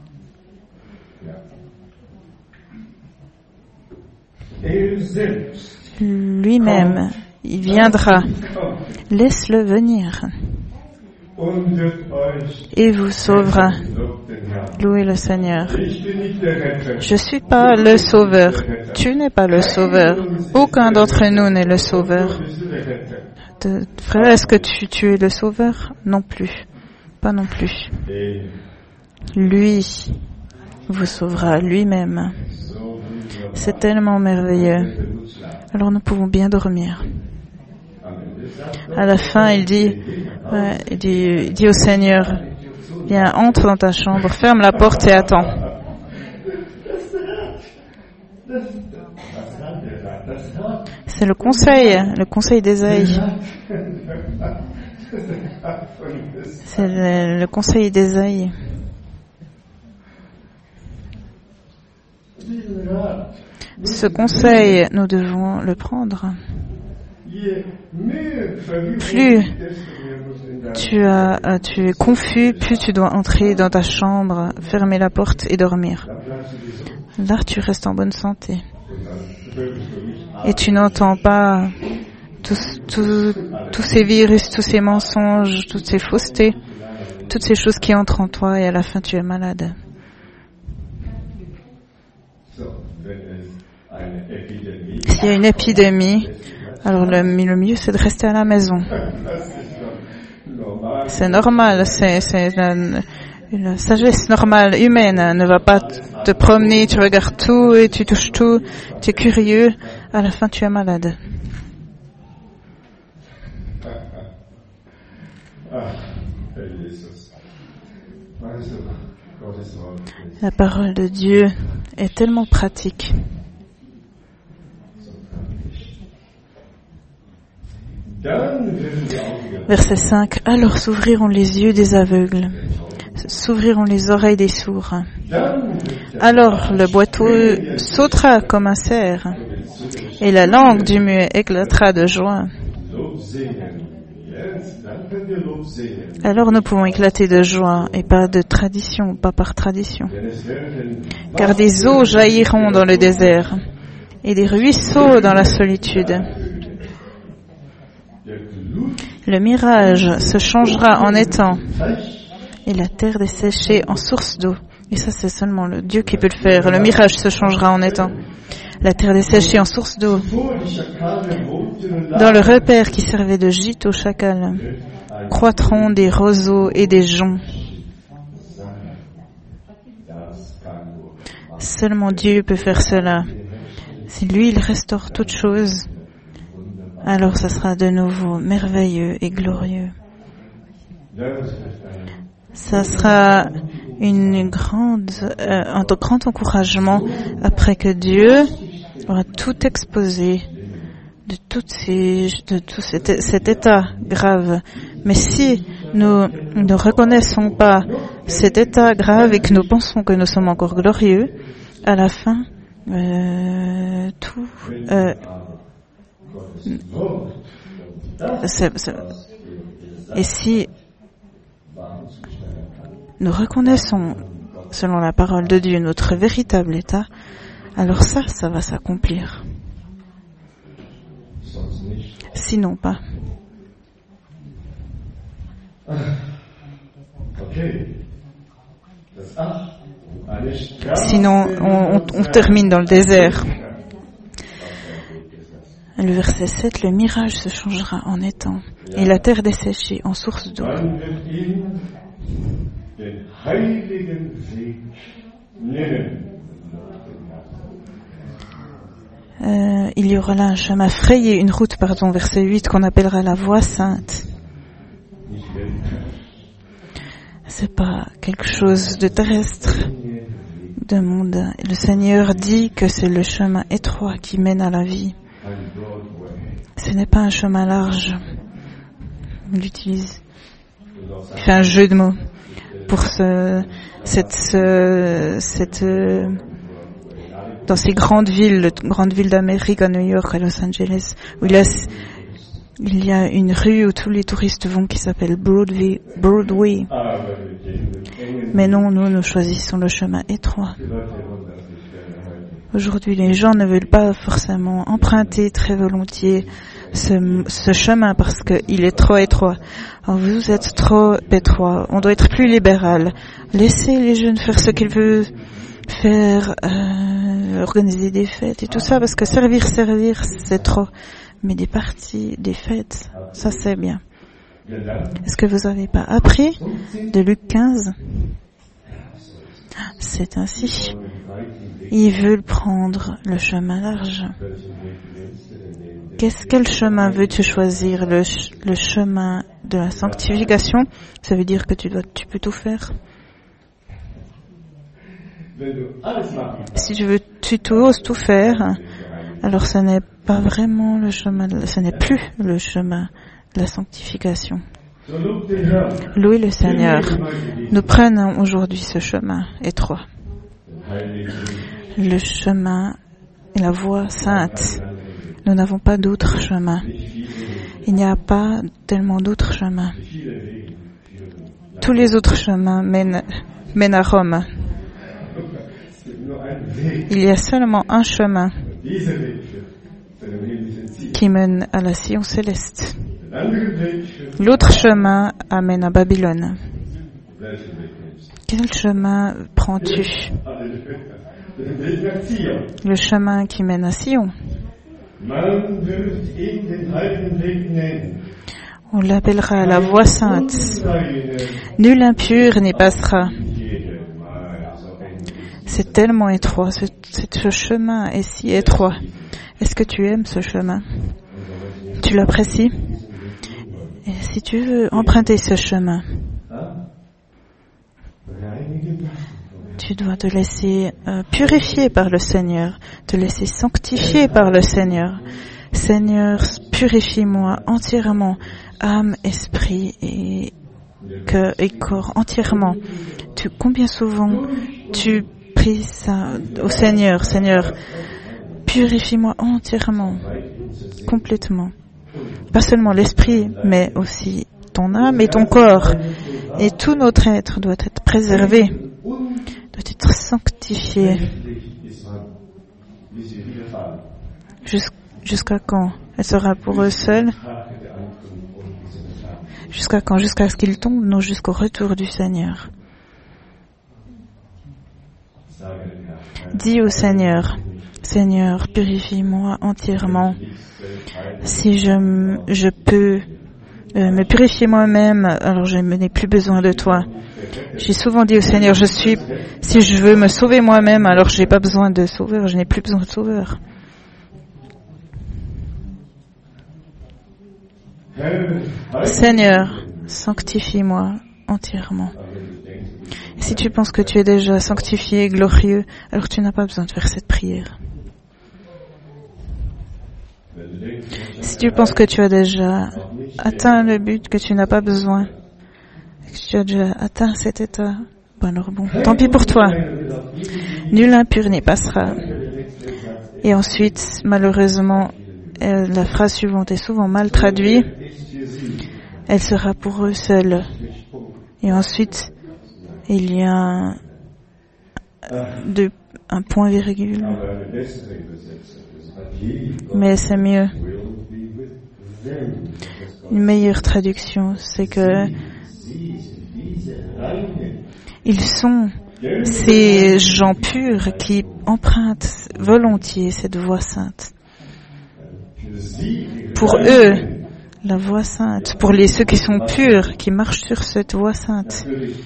Lui-même, il viendra. Laisse-le venir. Et vous sauvera. Louez le Seigneur. Je ne suis pas le sauveur. Tu n'es pas le sauveur. Aucun d'entre nous n'est le sauveur. De, frère, est-ce que tu, tu es le sauveur? Non plus. Pas non plus. Lui vous sauvera lui-même. C'est tellement merveilleux. Alors nous pouvons bien dormir. À la fin, il dit, ouais, il dit, il dit au Seigneur, viens, entre dans ta chambre, ferme la porte et attends. C'est le conseil, le conseil d'Ésaïe. C'est le, le conseil d'Ésaïe. Ce conseil, nous devons le prendre. Plus tu, as, tu es confus, plus tu dois entrer dans ta chambre, fermer la porte et dormir. Là, tu restes en bonne santé. Et tu n'entends pas tous, tous, tous ces virus, tous ces mensonges, toutes ces faussetés, toutes ces choses qui entrent en toi et à la fin tu es malade. S'il y a une épidémie, alors le, le mieux c'est de rester à la maison. C'est normal, c'est, c'est la, la sagesse normale, humaine. Ne va pas te promener, tu regardes tout et tu touches tout, tu es curieux, à la fin tu es malade. La parole de Dieu est tellement pratique. Verset cinq. Alors s'ouvriront les yeux des aveugles, s'ouvriront les oreilles des sourds. Alors le boiteux sautera comme un cerf, et la langue du muet éclatera de joie. alors nous pouvons éclater de joie et pas de tradition, pas par tradition. Car des eaux jailliront dans le désert et des ruisseaux dans la solitude. Le mirage se changera en étang et la terre desséchée en source d'eau. Et ça, c'est seulement le Dieu qui peut le faire. Le mirage se changera en étang. La terre desséchée en source d'eau. Dans le repère qui servait de gîte aux chacals, croîtront des roseaux et des joncs. Seulement Dieu peut faire cela. Si lui, il restaure toutes choses, alors ça sera de nouveau merveilleux et glorieux. Ça sera une grande, euh, un grand encouragement après que Dieu aura tout exposé de, toutes ces, de tout cet, cet état grave. Mais si nous ne reconnaissons pas cet état grave et que nous pensons que nous sommes encore glorieux, à la fin, euh, tout... Euh, c'est, c'est, et si nous reconnaissons, selon la parole de Dieu, notre véritable état, alors ça, ça va s'accomplir. Sinon pas. Sinon, on, on, on termine dans le désert. Le verset sept, le mirage se changera en étang et la terre desséchée en source d'eau. Euh, il y aura là un chemin frayé, une route, pardon, verset huit, qu'on appellera la voie sainte. C'est pas quelque chose de terrestre, de monde. Le Seigneur dit que c'est le chemin étroit qui mène à la vie. Ce n'est pas un chemin large. Il utilise, il fait un jeu de mots pour ce, cette, ce, cette, dans ces grandes villes, grandes villes d'Amérique, à New York, à Los Angeles, où il y a, il y a une rue où tous les touristes vont qui s'appelle Broadway, Broadway. Mais non, nous, nous choisissons le chemin étroit. Aujourd'hui, les gens ne veulent pas forcément emprunter très volontiers ce, ce chemin parce qu'il est trop étroit. Alors vous êtes trop étroit. On doit être plus libéral. Laissez les jeunes faire ce qu'ils veulent faire, euh, organiser des fêtes et tout ça, parce que servir, servir, c'est trop. Mais des parties, des fêtes, ça c'est bien. Est-ce que vous n'avez pas appris de Luc quinze ? C'est ainsi. Ils veulent prendre le chemin large. Qu'est-ce, quel chemin veux-tu choisir ? Le, le chemin de la sanctification, ça veut dire que tu dois, tu peux tout faire. Si tu veux, tu oses tout faire, alors ce n'est pas vraiment le chemin, de, ce n'est plus le chemin de la sanctification. Louez le Seigneur. Nous prenons aujourd'hui ce chemin étroit. Le chemin et la voie sainte. Nous n'avons pas d'autre chemin. Il n'y a pas tellement d'autres chemins. Tous les autres chemins mènent, mènent à Rome. Il y a seulement un chemin qui mène à la Sion céleste. L'autre chemin amène à Babylone. Quel chemin prends-tu ? Le chemin qui mène à Sion. On l'appellera la voie sainte. Nul impur n'y passera. C'est tellement étroit, ce, ce chemin est si étroit. Est-ce que tu aimes ce chemin ? Tu l'apprécies ? Et si tu veux emprunter ce chemin, tu dois te laisser euh, purifier par le Seigneur, te laisser sanctifier par le Seigneur. Seigneur, purifie-moi entièrement, âme, esprit et cœur et corps, entièrement. Tu, combien souvent tu pries ça au Seigneur, Seigneur, purifie-moi entièrement, complètement. Pas seulement l'esprit, mais aussi ton âme et ton corps. Et tout notre être doit être préservé, doit être sanctifié. Jus- jusqu'à quand? Elle sera pour eux seuls. Jusqu'à quand? Jusqu'à ce qu'ils tombent? Non, jusqu'au retour du Seigneur. Dis au Seigneur, Seigneur, purifie-moi entièrement. Si je, m- je peux euh, me purifier moi-même, alors je n'ai plus besoin de toi. J'ai souvent dit au Seigneur, je suis, si je veux me sauver moi-même, alors je n'ai pas besoin de sauveur, je n'ai plus besoin de sauveur. Seigneur, sanctifie-moi entièrement. Et si tu penses que tu es déjà sanctifié, glorieux, alors tu n'as pas besoin de faire cette prière. Si tu penses que tu as déjà atteint le but, que tu n'as pas besoin, que tu as déjà atteint cet état, bon alors bon, tant pis pour toi. Nul impur n'y passera. Et ensuite, malheureusement, euh, la phrase suivante est souvent mal traduite. Elle sera pour eux seuls. Et ensuite, il y a un, de, un point virgule. Mais c'est mieux. Une meilleure traduction, c'est que ils sont ces gens purs qui empruntent volontiers cette voie sainte. Pour eux, la voie sainte, pour les ceux qui sont purs, qui marchent sur cette voie sainte.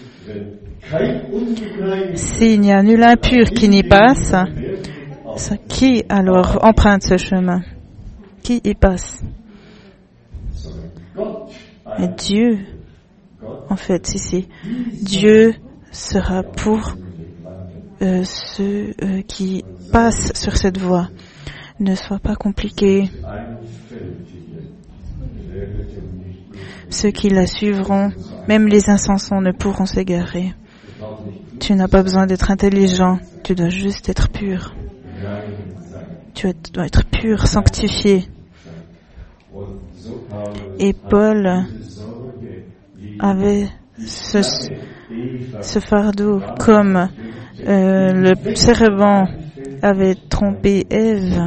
S'il n'y a nul impur qui n'y passe, qui alors emprunte ce chemin? Qui y passe? Et Dieu, en fait, ici, Dieu sera pour euh, ceux euh, qui passent sur cette voie. Ne sois pas compliqué. Ceux qui la suivront, même les insensants ne pourront s'égarer. Tu n'as pas besoin d'être intelligent, tu dois juste être pur. Tu dois être pur, sanctifié. Et Paul avait ce, ce fardeau, comme euh, le serpent avait trompé Ève,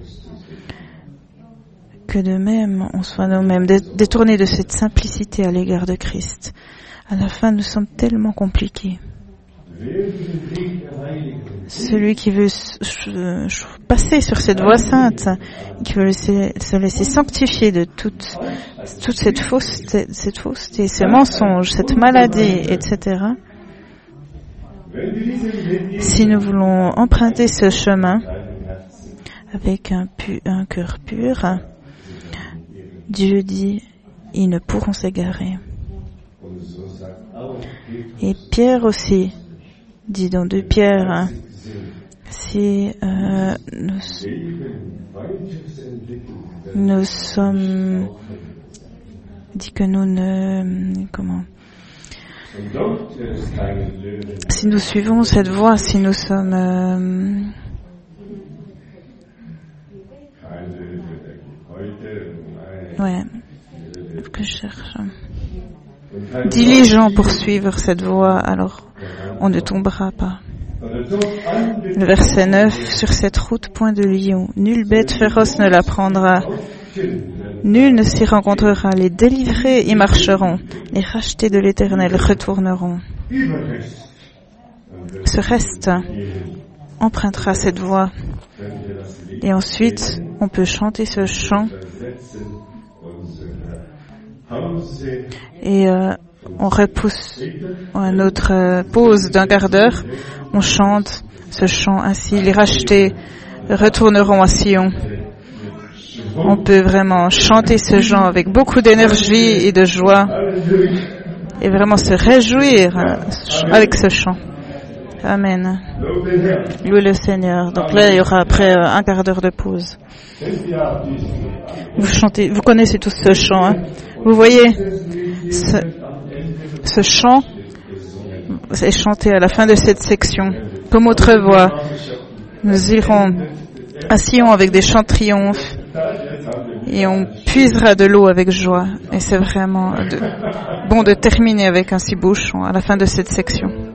que de même on soit nous-mêmes détournés de cette simplicité à l'égard de Christ. À la fin, nous sommes tellement compliqués. Celui qui veut passer sur cette voie sainte, qui veut laisser, se laisser sanctifier de toute, toute cette fausseté, cette fausseté, ces mensonges, cette maladie, et cetera. Si nous voulons emprunter ce chemin avec un, pu, un cœur pur, Dieu dit, ils ne pourront s'égarer. Et Pierre aussi dit dans deux Pierre, hein, si euh, nous, nous sommes, dit que nous ne, comment, si nous suivons cette voie, si nous sommes, euh, ouais, que je cherche, diligents pour suivre cette voie, alors on ne tombera pas. Le verset neuf, sur cette route, point de lion, nulle bête féroce ne la prendra, nul ne s'y rencontrera, les délivrés y marcheront, les rachetés de l'Éternel retourneront. Ce reste empruntera cette voie. Et ensuite, on peut chanter ce chant. Et euh, on repousse une autre euh, pause d'un quart d'heure. On chante ce chant ainsi. Les rachetés retourneront à Sion. On peut vraiment chanter ce chant avec beaucoup d'énergie et de joie. Et vraiment se réjouir euh, avec ce chant. Amen. Louez le Seigneur. Donc là, il y aura après euh, un quart d'heure de pause. Vous chantez, vous connaissez tous ce chant. Hein? Vous voyez, ce, ce chant est chanté à la fin de cette section. Comme autrefois, nous irons à Sion avec des chants de triomphe et on puisera de l'eau avec joie. Et c'est vraiment de, bon de terminer avec un si beau chant à la fin de cette section.